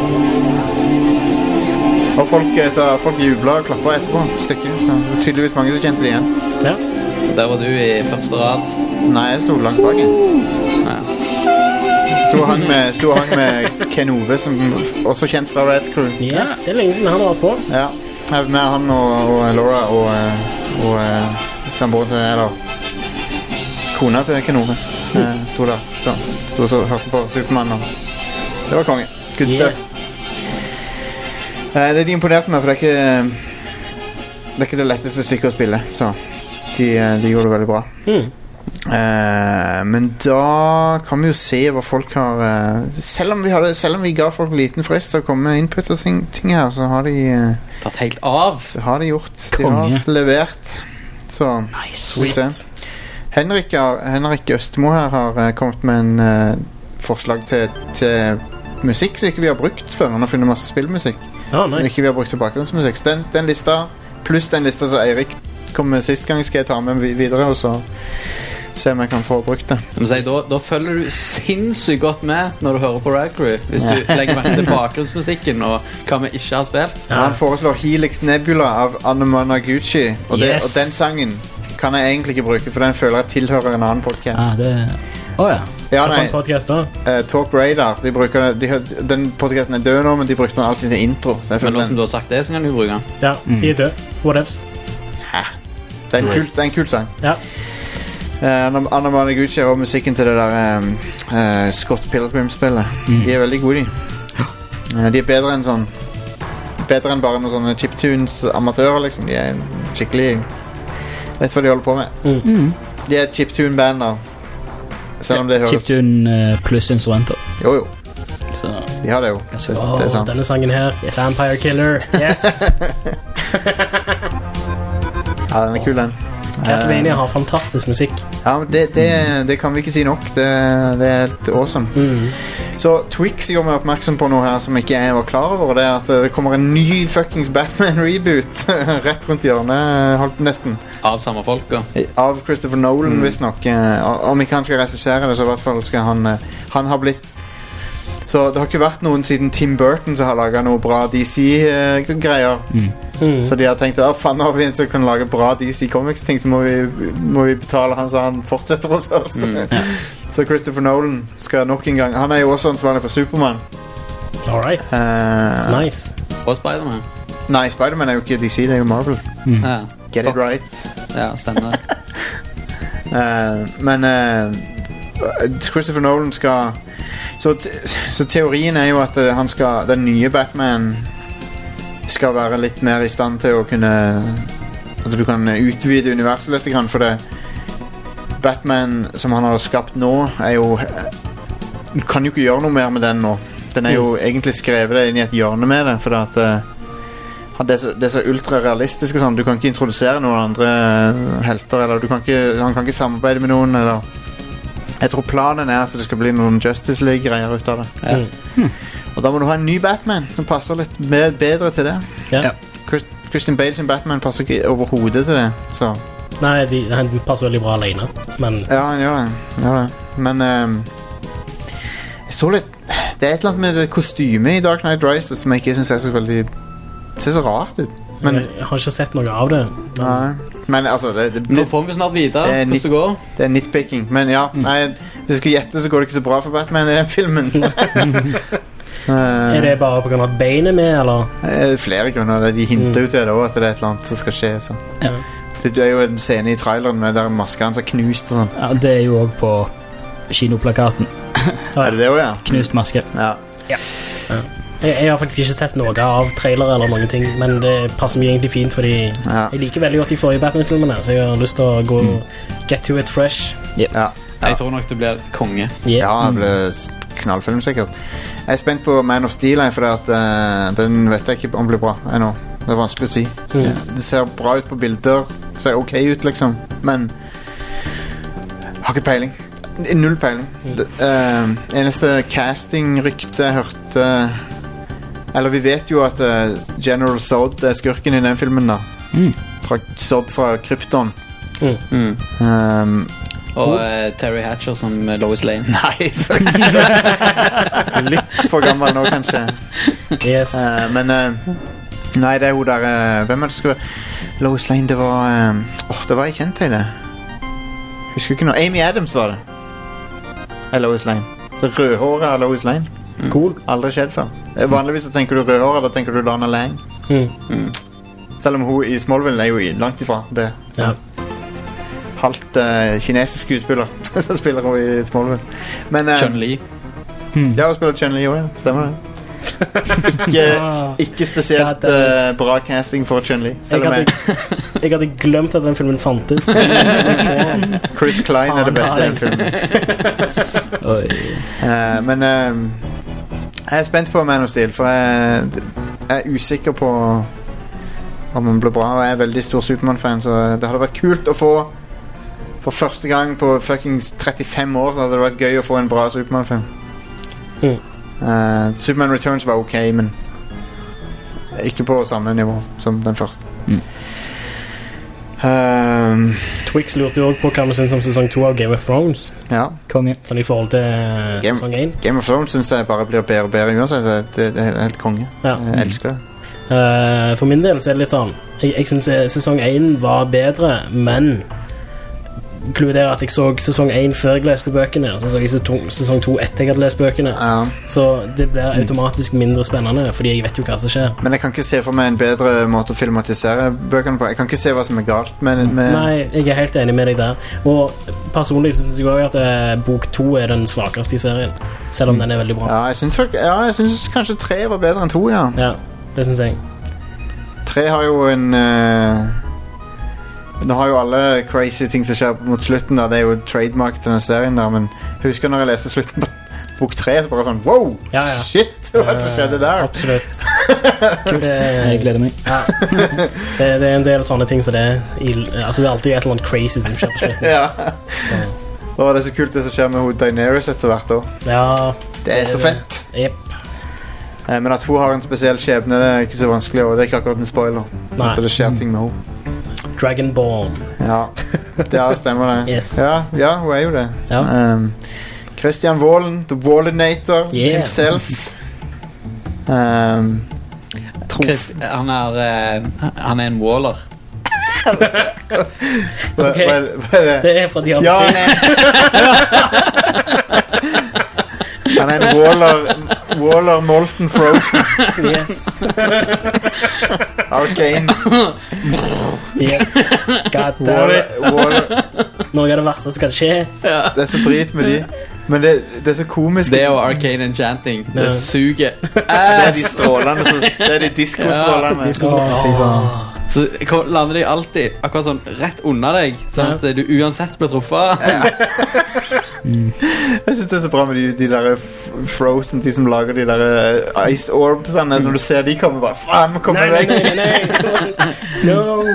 Og folk jubler og klapper etterpå stykket, så det er tydeligvis mange som kjente det igjen. Ja. Der var du i første rad. Nei, jeg sto langt bak. Ja. Sto og hang med Ken Ove, som også kjent fra Red Crew. Ja, det er lenge siden han har vært på. Ja, med han og Laura og samboeren til, eller kona til Ken Ove. Sto der, sto og hørte på Superman, og det var konge. Good stuff. Det de imponerte meg, for det er ikke det letteste stykket å spille, så de gjorde det veldig bra. Men da kan vi jo se hva folk har selv om vi ga folk liten frist til å komme med input og ting her, så har de tatt helt av. Det har de gjort. De har levert. Så nice. Henrik Østmo her har kommet med en forslag til musikk som ikke vi har brukt før. Han har funnet masse spillmusikk som ikke vi har brukt til bakgrunnsmusikk. Så den lista, pluss den lista som Eirik kom med sist gang, skal jeg ta med videre, og så se om jeg kan få brukt det. Da følger du sinnssykt godt med når du hører på Red Crew, hvis du legger merke til bakgrunnsmusikken og hva vi ikke har spilt. Han foreslår Helix Nebula av Anna Managuchi, og den sangen kan jeg egentlig ikke bruke, for den føler jeg tilhører en annen podcast. Podcast da? Talk Radar. Den podcasten er død nå, men de brukte den alltid til intro. Men nå som du har sagt det, så kan du bruke den. Ja, de er død. Whatevs. Det er en kul sang. Ja. Anna Managuchi og musikken til det der Scott Pilgrim-spillet. De er veldig gode, de. De er bedre enn bare noen sånne chiptunes-amatører, liksom. De er skikkelig vet hva de holder på med. De er et chiptune-band da. Selv om det høres chiptune pluss instrumenter. Jo så. De har det jo. Det er sant. Denne sangen her, Vampire Killer. Yes. Ja, den er kul, den. Castlevania har fantastisk musikk. Ja, det kan vi ikke si nok. Det er helt awesome. Så Twix gjør meg oppmerksom på noe her som ikke jeg var klar over, og det er at det kommer en ny fuckings Batman-reboot rett rundt hjørnet, holdt nesten. Av samme folk, ja. Av Christopher Nolan, visst nok. Om ikke han skal regissere det, så i hvert fall skal han ha blitt. Så det har ikke vært noen siden Tim Burton som har laget noe bra DC-greier. Så de har tenkt, faen, har vi en som kan lage bra DC Comics-ting, så må vi betale han så han fortsetter hos oss. Så Christopher Nolan skal nok en gang. Han er jo også ansvarlig for Superman. Alright. Nice. Og Spider-Man. Nei, Spider-Man er jo ikke DC, det er jo Marvel. Get it right. Ja, stemmer det. Men Christopher Nolan skal så teorien er jo at den nye Batman skal være litt mer i stand til å kunne, at du kan utvide universet litt grann, for det Batman som han har skapt nå er jo, du kan jo ikke gjøre noe mer med den nå. Den er jo egentlig skrevet inn i et hjørne med det, for at det er så ultra-realistisk og sånn. Du kan ikke introdusere noen andre helter, eller han kan ikke samarbeide med noen, eller jeg tror planen er at det skal bli noen Justice League-greier ut av det. Og da må du ha en ny Batman som passer litt bedre til det. Christian Bale sin Batman passer ikke overhodet til det, så. Nei, han passer veldig bra alene, men ja, han gjør det. Men jeg så litt, det er et eller annet med det kostymet i Dark Knight Rises som jeg ikke synes ser så rart ut. Men jeg har ikke sett noe av det. Men altså nå får vi snart vite hvordan det går. Det er nitpicking. Men ja, hvis jeg skal gjette, så går det ikke så bra for Batman i den filmen. Er det bare på grunn av at beinet med, eller? Flere grunner. De hinter jo til det også, at det er et eller annet som skal skje så. Det er jo en scene i traileren med der maskene som er knust og sånn. Ja, det er jo også på kinoplakaten. Er det også, ja? Knust maske. Ja. Jeg har faktisk ikke sett noe av trailer eller mange ting, men det passer meg egentlig fint, fordi jeg liker veldig godt de forrige Batman-filmene, så jeg har lyst til å gå get to it fresh. Jeg tror nok det blir konge. Ja, det blir knallfilm sikkert. Jeg er spent på Man of Steel, for den vet jeg ikke om blir bra ennå. Det er vanskelig å si. Det ser bra ut på bilder, det ser ok ut liksom, men har ikke peiling. Null peiling. Eneste casting-rykte jeg hørte Eller vi vet jo at General Zod er skurken I den filmen da. Zod fra Krypton. Og Terry Hatcher som Lois Lane. Nei, litt for gammel nå kanskje. Yes. Men nei, det hun der hvem det skulle Lois Lane, det var det var jeg kjent I det. Husker ikke noe. Amy Adams var det. Lois Lane. Det rødhåret av Lois Lane. Cool. Aldri skjedd før. Vanligvis så tenker du rødhåret, da tenker du Lana Lang. Selv om hun I Smallville jo langt ifra det. Ja. Halvt kinesisk skuespiller som spiller hun I Smallville. Men Chun-Li. Ja, hun spiller Chun-Li også, ja. Stemmer det. Ikke spesielt bra casting for Chun-Li. Jeg hadde glemt at den filmen fantes. Chris Klein det beste I den filmen. Men jeg spent på Man of Steel, for jeg usikker på om den blir bra, og jeg veldig stor Superman-fan, så det hadde vært kult å få for første gang på fuckings 35 år, så hadde det vært gøy å få en bra Superman-film. Superman Returns var ok, men ikke på samme nivå som den første. Twix lurte jo også på hva vi synes om sesong 2 av Game of Thrones. Ja. Sånn I forhold til sesong 1. Game of Thrones synes jeg bare blir bedre og bedre uansett. Det helt konge. Ja. Jeg elsker det. For min del så det litt sånn jeg synes sesong 1 var bedre, men inkluderer at jeg så sesong 1 før jeg leste bøkene, og så jeg sesong 2 etter jeg hadde lest bøkene. Så det blir automatisk mindre spennende, fordi jeg vet jo hva som skjer. Men jeg kan ikke se for meg en bedre måte å filmatisere bøkene på. Jeg kan ikke se hva som galt med... Nei, jeg helt enig med deg der. Og personlig synes jeg også at bok 2 den svakeste I serien, selv om den veldig bra. Ja, jeg synes kanskje 3 var bedre enn 2, ja. Ja, det synes jeg. 3 har jo en... Nå har jo alle crazy ting som skjer mot slutten da. Det jo trademark til denne serien der. Men jeg husker når jeg leste slutten på bok 3, så bare sånn, wow, shit, hva som skjedde der? Absolutt. Jeg gleder meg. Ja. Det en del sånne ting som det altså det alltid et eller annet crazy som skjer på slutten. Ja. Det så kult det som skjer med Daenerys etter hvert år. Ja. Det så fett. Yep. Men at hun har en spesiell skjebne, det ikke så vanskelig, og det ikke akkurat en spoiler. At det skjer ting med henne. Dragonborn. Ja, stemmer det. Yes. Ja, hun jo det. Ja. Christian Valen, The Wallinator himself. Han en waller. Okay. Hva det fra de andre. Ja, han en Waller Molten Frozen. Yes. Arcane. Yes. God damn it. Noe av det verste som kan skje. Det så drit med de. Men det så komisk. Det jo Arcane Enchanting. Det suger. Det de strålene. Det de diskostrålene. Så lander de alltid akkurat sånn rett under deg, sånn at du uansett blir truffet. Jeg synes det så bra med de der Frozen, de som lager de der Ice Orbs, når du ser de kommer bare, faen, kommer vekk. Nei. No.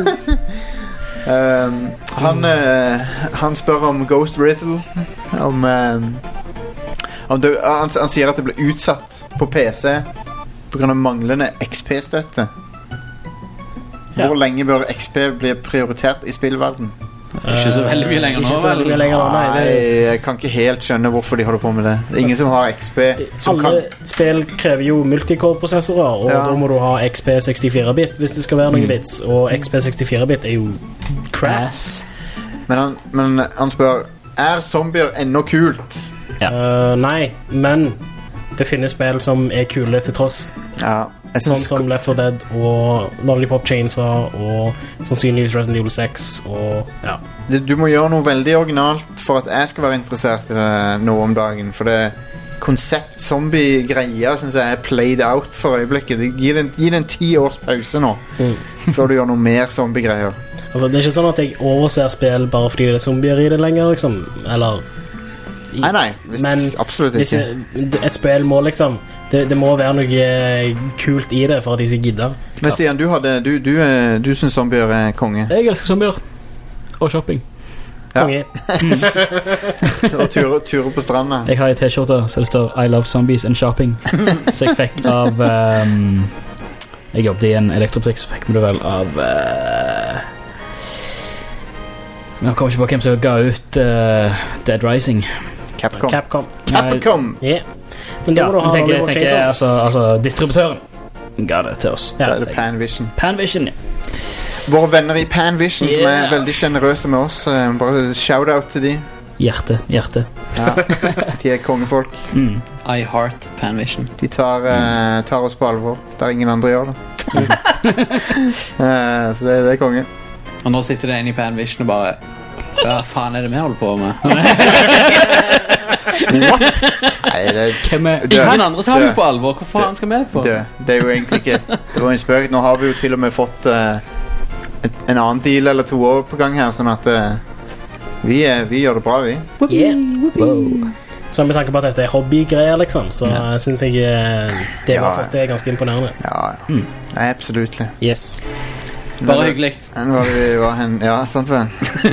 Han spør om Ghost Rizzle, han sier at det ble utsatt på PC på grunn av manglende XP-støtte. Hvor lenge bør XP bli prioritert I spillverden? Ikke så veldig mye lenger nå. Nei, jeg kan ikke helt skjønne hvorfor de holder på med det. Det ingen som har XP som alle spill krever jo multicore-prosessorer, og da må du ha XP 64-bit hvis det skal være noen bits, og XP 64-bit jo crass. Men han spør, zombier ennå kult? Nei, men det finnes spill som kule til tross. Ja. Sånn som Left 4 Dead og Lollipop Chainsaw og sannsynligvis Resident Evil 6 og ja. Du må gjøre noe veldig originalt for at jeg skal være interessert I det nå om dagen, for det konsept zombie-greier synes jeg played out for øyeblikket. Gi den 10 års pause nå før du gjør noe mer zombie-greier. Altså, det ikke sånn at jeg overser spill bare fordi det zombier I det lenger, liksom, eller Nei, men absolutt ikke. Et spill må liksom det må være noe kult I det for at de skal gidde. Men Stian, du synes zombier konge. Jeg elsker zombier og shopping. Konge. Og turer på stranda. Jeg har en t-skjorte så det står I love zombies and shopping. Så jeg fikk av jeg jobbet i en elektrobutikk, så fikk vi det vel av jeg kommer ikke på hvem som ga ut Dead Rising. Capcom. Yeah. Men da må du ha jeg tenker altså distributøren ga det til oss. Da er det Panvision. Panvision, ja. Våre venner i Panvision som er veldig generøse med oss. Bare shout-out til de. Hjerte. Ja, de er kongefolk. I heart Panvision. De tar oss på alvor. Der ingen andre gjør det. Så det er konge. Og nå sitter det en i Panvision og bare hva faen er det vi holder på med? What? Nei, ingen andre tar vi på alvor. Hva faen skal vi på? Det er jo egentlig ikke. Det var en spøk. Nå har vi jo til og med fått en annen deal eller 2 år på gang her, sånn at vi gjør det bra, vi. Så med tanke på at dette er hobbygreier, liksom, så synes jeg det vi har fått er ganske imponerende. Ja, absolutt. Yes. Bare hyggelig. Ja, sant vel.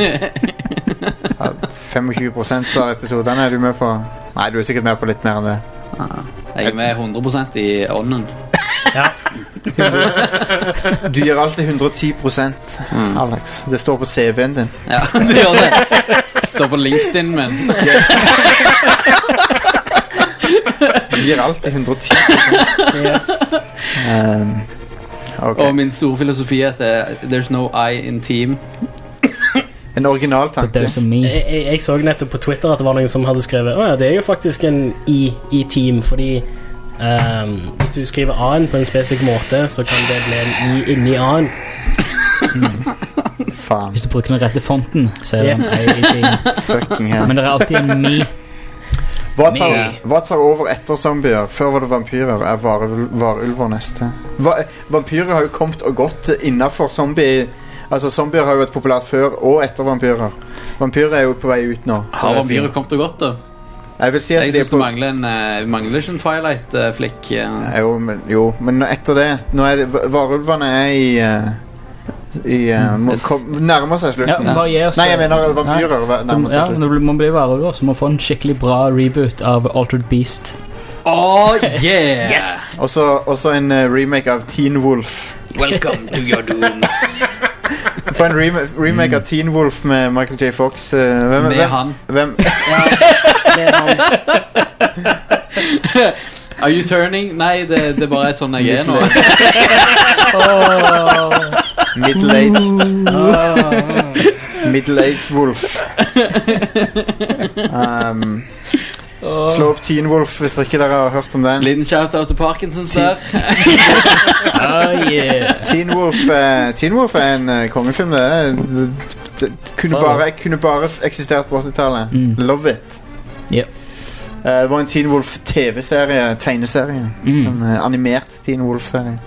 25% av episoderne er du med på. Nei, du er sikkert med på litt mer enn det. Jeg er med 100% i ånden. Ja. Du gjør alltid 110%, Alex. Det står på CV-en din. Ja, det gjør det. Det står på LinkedIn, men Du gjør alltid 110%. Yes. Okay. Og min store filosofi er at there's no I in team. En original tanke. Jeg så nettopp på Twitter at det var noen som hadde skrevet det er jo faktisk en I i team, fordi hvis du skriver A-en på en spesifikk måte, så kan det bli en I inni A-en. Faen. Hvis du bruker den rette fonten, så er det en I i team. Fucking hell. Men det er alltid en me. Hva tar over etter zombier? Før var det vampyrer. Er varulver neste? Vampyrer har jo kommet og gått innenfor zombie. Altså zombier har jo vært populært før og etter vampyrer. Vampyrer er jo på vei ut nå. Har vampyrer kommet og gått da? Jeg vil si at jeg synes det mangler ikke en Twilight-flikk. Jo, men etter det nå er det, varulverne er nærmer seg slutten. Nei, jeg mener vampyrer nærmer seg slutten. Når man blir varulver, så må man få en skikkelig bra reboot av Altered Beast. Oh yeah! Yes! Også en remake av Teen Wolf. Welcome to your doom. For en remake av Teen Wolf med Michael J. Fox. Hvem? Med han. Are you turning? Nei, det bare er sånn jeg er nå. Middle-aged Wolf. Slå opp Teen Wolf hvis ikke dere har hørt om den. Liten shout-out til Parkinsons der. Teen Wolf er en kongefilm. Det kunne bare eksistert på 80-tallet. Love it. Det var en Teen Wolf TV-serie, tegneserie. En animert Teen Wolf-serie.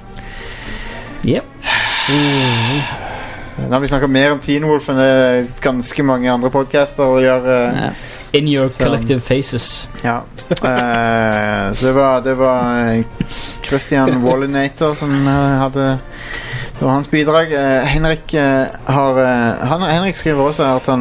Nå har vi snakket mer om Teen Wolf enn ganske mange andre podcaster gjør. In your collective faces. Ja. Så det var Christian Wallinator som hadde. Det var hans bidrag. Henrik skriver også at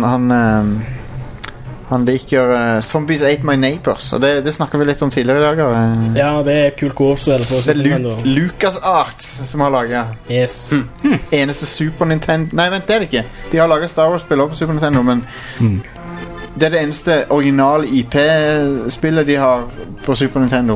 han liker Zombies Ate My Neighbors. Og det snakker vi litt om tidligere i dag. Ja, det er et kult co-op-spill. Det er LucasArts som har laget. Yes. Eneste Super Nintendo. Nei, vent, det er det ikke. De har laget Star Wars-spill også på Super Nintendo, men det er det eneste originale IP-spillet de har på Super Nintendo.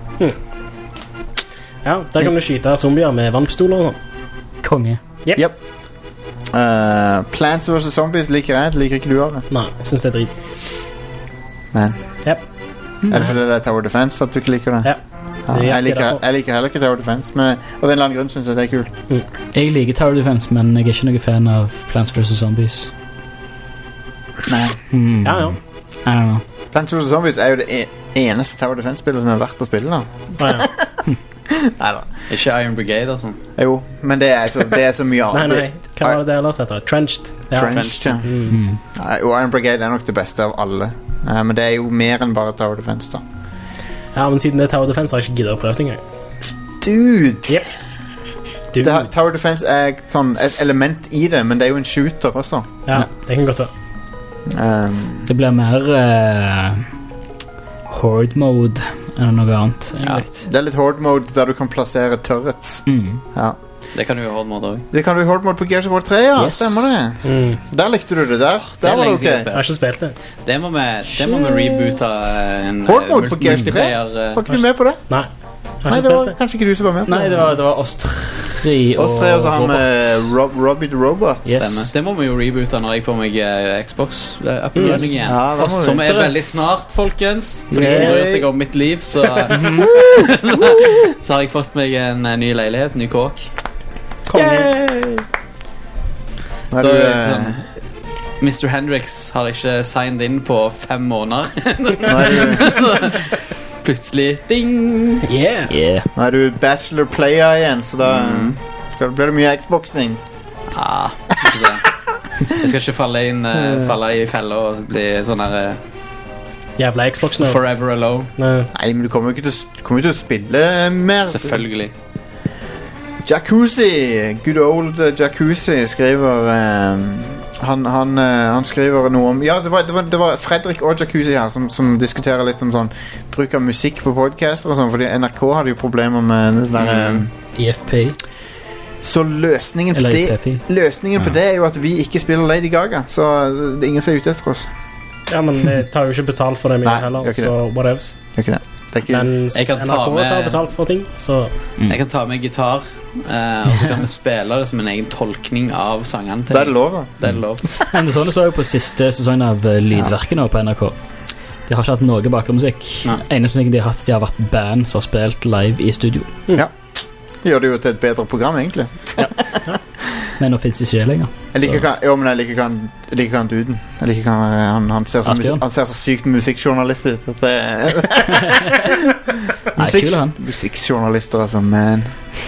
Ja, der kan du skyte zombier med vannpistoler og sånn. Konge. Yep. Plants vs. Zombies liker jeg. Liker ikke du av det? Nei, jeg synes det er drit. Men yep. Er det fordi det er Tower Defense at du ikke liker det? Ja. Jeg liker heller ikke Tower Defense, men av en eller annen grunn synes jeg det er kult. Jeg liker Tower Defense, men jeg er ikke noen fan av Plants vs. Zombies. Nei. Ja. I don't know. Plants vs. Zombies er jo det eneste Tower Defense-spillet som er verdt å spille da. Neida. Ikke Iron Brigade og sånn. Jo, men det er så mye annet. Nei, hva var det ellers heter? Trenched. Trenched, ja. Iron Brigade er nok det beste av alle. Men det er jo mer enn bare Tower Defense da. Ja, men siden det er Tower Defense har jeg ikke giddet å prøve det engang. Dude! Tower Defense er sånn et element i det, men det er jo en shooter også. Ja, det kan godt være. Det blir mer horde mode enn noe annet, egentlig. Det litt horde mode der du kan plassere turrets. Ja. Det kan du jo horde mode også. Det kan du i horde mode på Gears of War 3, ja. Yes. Stemmer det. Der likte du det der. Der var det ok. Jeg har ikke spilt det. Det må vi reboote en horde mode på Gears 3. Var ikke du med på det? Nei. Nei, det var kanskje ikke du som var med på det. Nei, det var oss tre og han Robbie the Robot. Yes. Det må vi jo reboote når jeg får meg Xbox-upgrading igjen. Ja, som veldig snart, folkens. For de som bryr seg om mitt liv, så har jeg fått meg en ny leilighet, ny kåk. Mr. Hendrix har ikke signet inn på 5 måneder. Plutselig ding. Nå er du bachelor player igjen, så da blir det mye Xboxing. Jeg skal ikke falle i fella og bli sånn her jævla Xbox nå. Forever alone. Nei, men du kommer jo ikke til å spille mer. Selvfølgelig. Jacuzzi, good old Jacuzzi skriver han skriver noe om det var Fredrik og Jacuzzi her som diskuterer litt om sånn bruk av musikk på podcaster og sånn, fordi NRK hadde jo problemer med den der EFP. Så løsningen på det er jo at vi ikke spiller Lady Gaga, så det er ingen som er ute etter oss. Ja, men jeg tar jo ikke betalt for det mye heller, så whatevs. Ikke det. Mens NRK tar betalt for ting, så jeg kan ta med gitar, og så kan vi spille det som en egen tolkning av sangene til. Det er lov, da. Det er lov. Men sånn det så jo på siste sesong av Lydverket nå på NRK. De har ikke hatt noe bakgrunnsmusikk. Eneste ting de har hatt, de har vært band som har spilt live i studio. Ja. Det gjør det jo til et bedre program, egentlig. Ja. Men nå finnes det ikke lenger. Jeg liker han duden. Han ser så sykt musikkjournalist ut at musikkjournalister, altså, man.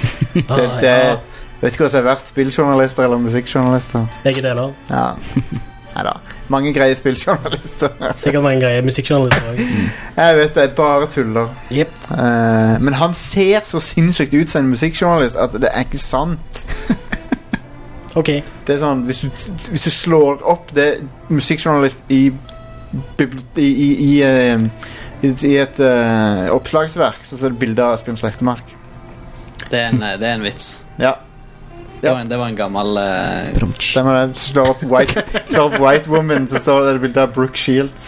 Vet ikke hva som er verst, spilljournalister eller musikkjournalister. Begge deler. Ja. Neida. Mange greie spilljournalister. Sikkert mange greie musikkjournalister også. Jeg vet det, bare tuller. Yep. Men han ser så sinnssykt ut som en musikkjournalist at det er ikke sant. Ok. Det er sånn, hvis du slår opp det musikkjournalist i et oppslagsverk, så ser det bilder av Asbjørn Slektemark. Det er en vits. Ja. Det var en gammel slår opp White Woman, så står det bilder av Brooke Shields.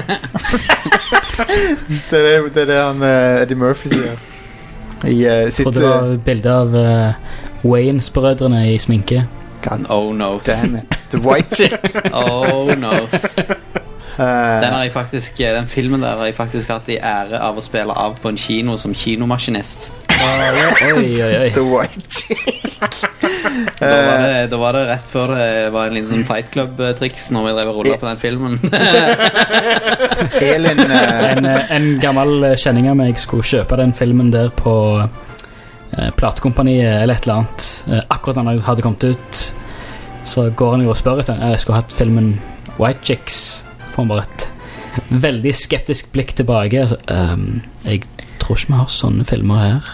det er det han Eddie Murphy sier. Og det var bilder av Wayans-brødrene i sminke. God. Oh no. Damn it. The White Chick. Oh no. Den filmen der har jeg faktisk hatt i ære av å spille av på en kino som kinomaskinist. Oi. The White Chick. Da var det rett før det var en liten sånn Fight Club-triks når vi drev og rullet på den filmen. Elin en gammel kjenning av meg skulle kjøpe den filmen der på platekompaniet eller et eller annet. Akkurat da den hadde kommet ut, så går han jo og spør etter jeg skulle hatt filmen White Chicks. Får han bare et veldig skeptisk blikk tilbake, altså, jeg tror ikke vi har sånne filmer her.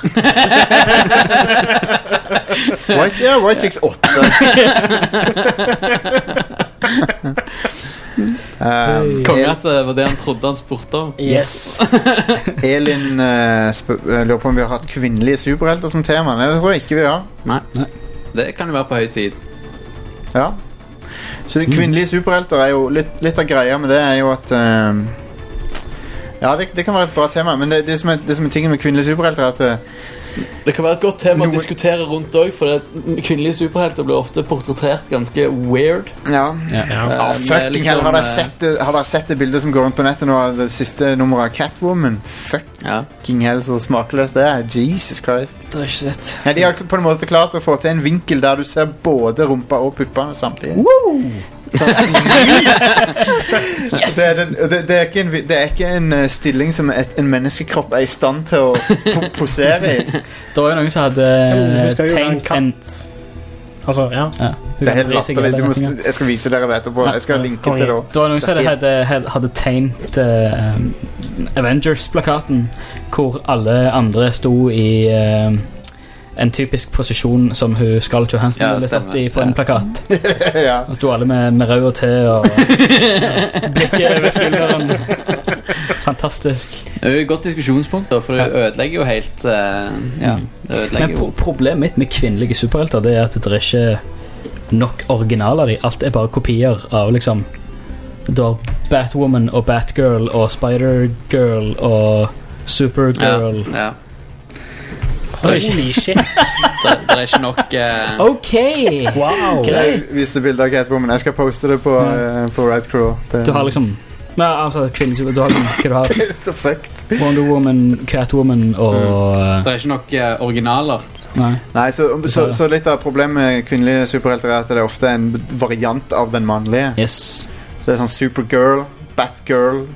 White Chicks 8. Kongen at det var det han trodde han spurte om. Yes. Elin lurer på om vi har hatt kvinnelige superhelter som tema. Nei, det tror jeg ikke vi har. Nei. Det kan jo være på høy tid. Ja. Så de kvinnelige superhelter er jo litt av greia med det er jo at det kan være et bra tema, men det som er tingen med kvinnelige superhelter er at det kan være et godt tema å diskutere rundt også, for kvinnelige superhelter blir ofte portrettert ganske weird. Fucking hell, har dere sett det bildet som går rundt på nettet nå av det siste nummeret av Catwoman? Fucking hell, så smakløst det er. Jesus Christ. Det har ikke sett. Nei, de har på en måte klart å få til en vinkel der du ser både rumpa og puppa samtidig. Yes. Det er ikke en stilling som en menneskekropp er i stand til å posere i. Det var jo noen som hadde tenkt en altså, det er helt latterlig. Jeg skal vise dere det etterpå. Jeg skal linke til det. Det var noen som hadde tegnet Avengers-plakaten, hvor alle andre sto i en typisk posisjon som hun Scarlett Johansson ble tatt i på en plakat. Ja. Og stod alle med rød og te og blikket over skulderen. Fantastisk. Det er jo et godt diskusjonspunkt da, for det ødelegger jo helt Men problemet mitt med kvinnelige superhelter, det er at det er ikke nok original av de. Alt er bare kopier av liksom du har Batwoman og Batgirl og Spider-Girl og Supergirl. Ja. Holy shit. Det er ikke nok Ok, wow. Jeg viste bilder av Catwoman. Jeg skal poste det på Red Crew. Du har liksom altså kvinnelige, du har liksom, hva du har? Det er så fucked. Wonder Woman, Catwoman og Det er ikke nok originaler. Nei, så litt av problemet med kvinnelige superhelter er at det er ofte en variant av den mannlige. Yes. Så det er sånn Supergirl, Batgirl.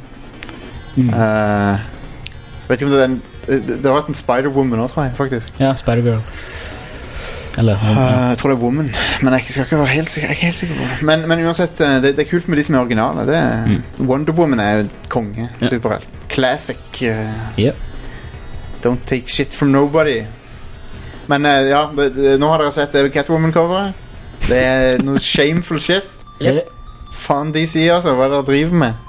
Vet ikke om det er det har vært en Spider-Woman også, tror jeg, faktisk. Ja, Spider-Girl. Eller jeg tror det er Woman, men jeg skal ikke være helt sikker, på det. Men uansett, det er kult med de som er originale. Wonder Woman er jo konge, superhelt. Classic. Don't take shit from nobody. Men nå har dere sett Catwoman-coveret. Det er noe shameful shit. Faen de sier altså, hva dere driver med.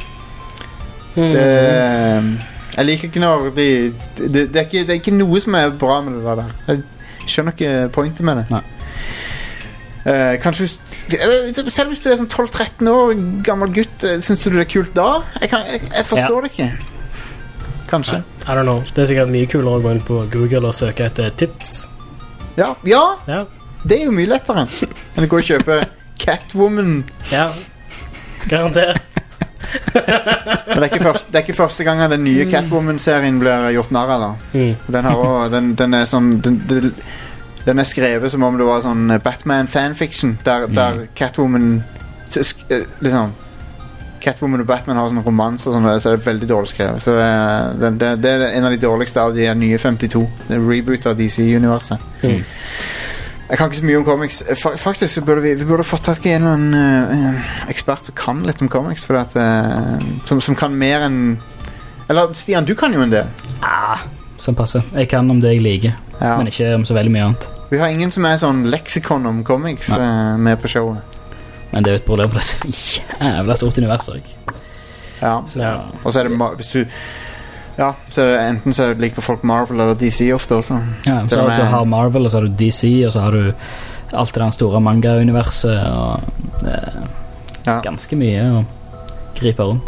Jeg liker ikke når det er ikke noe som er bra med det der. Jeg skjønner ikke pointet med det. Kanskje selv hvis du er sånn 12-13 år gammel gutt, synes du det er kult da? Jeg forstår det ikke. Kanskje. I don't know. Det er sikkert mye kulere å gå inn på Google og søke etter tits. Ja. Det er jo mye lettere enn å gå og kjøpe Catwoman. Ja, garantert. Men det er ikke første gang den nye Catwoman-serien blir gjort narr av. Den er sånn den er skrevet som om det var sånn Batman-fanfiction der Catwoman liksom Catwoman og Batman har sånn romans og sånn, så det er veldig dårlig skrevet. Så det er en av de dårligste av de nye 52. Det er reboot av DC-universet. Jeg kan ikke så mye om comics. Faktisk så burde vi burde fått tak i en eller annen ekspert som kan litt om comics, for at, som kan mer enn eller Stian, du kan jo en del. Som passer. Jeg kan om det jeg liker, men ikke om så veldig mye annet. Vi har ingen som er sånn leksikon om comics med på showet. Men det er jo et problem for det er så jævla stort univers også. Og så er det hvis du så er det enten så liker folk Marvel eller DC ofte også. Så du har Marvel, og så har du DC, og så har du alt det der store manga-universet, og ganske mye å gripe rundt.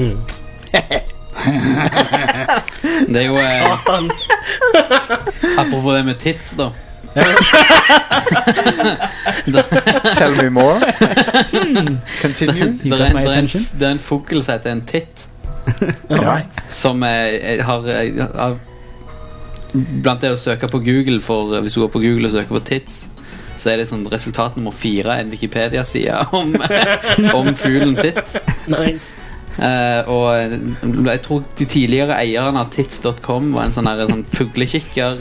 Det er jo apropos det med tits da. Tell me more. Continue. Det er en fugl som heter en titt. Som har blant det å søke på Google, for hvis du går på Google og søker på tits, så er det sånn resultat nummer 4 en Wikipedia-side om fuglen titt. Nice. Og jeg tror de tidligere eierne av tits.com var en sånn fuglekikker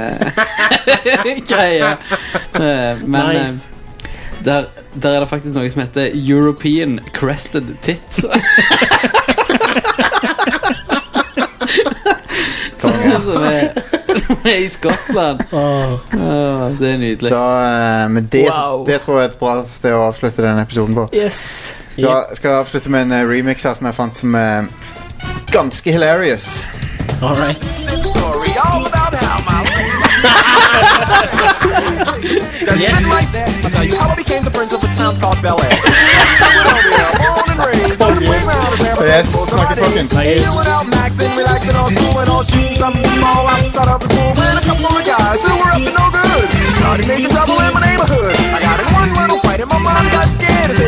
greie. Men der er det faktisk noe som heter European Crested Tit. Som er i Skottland. Det er nydelig. Men det tror jeg er et bra sted å avslutte denne episoden på. Skal avslutte med en remix her som jeg fant som er ganske hilarious. Alright. Yes. I'll tell you how I became the prince of a town called Bel Air. Yes, snakkes folkens. Maxing, relaxing on cool and all shoes. I'm all outside of the school. And a couple of guys who were up to no good started making trouble in my neighborhood. I got in one little fight and my mom got scared.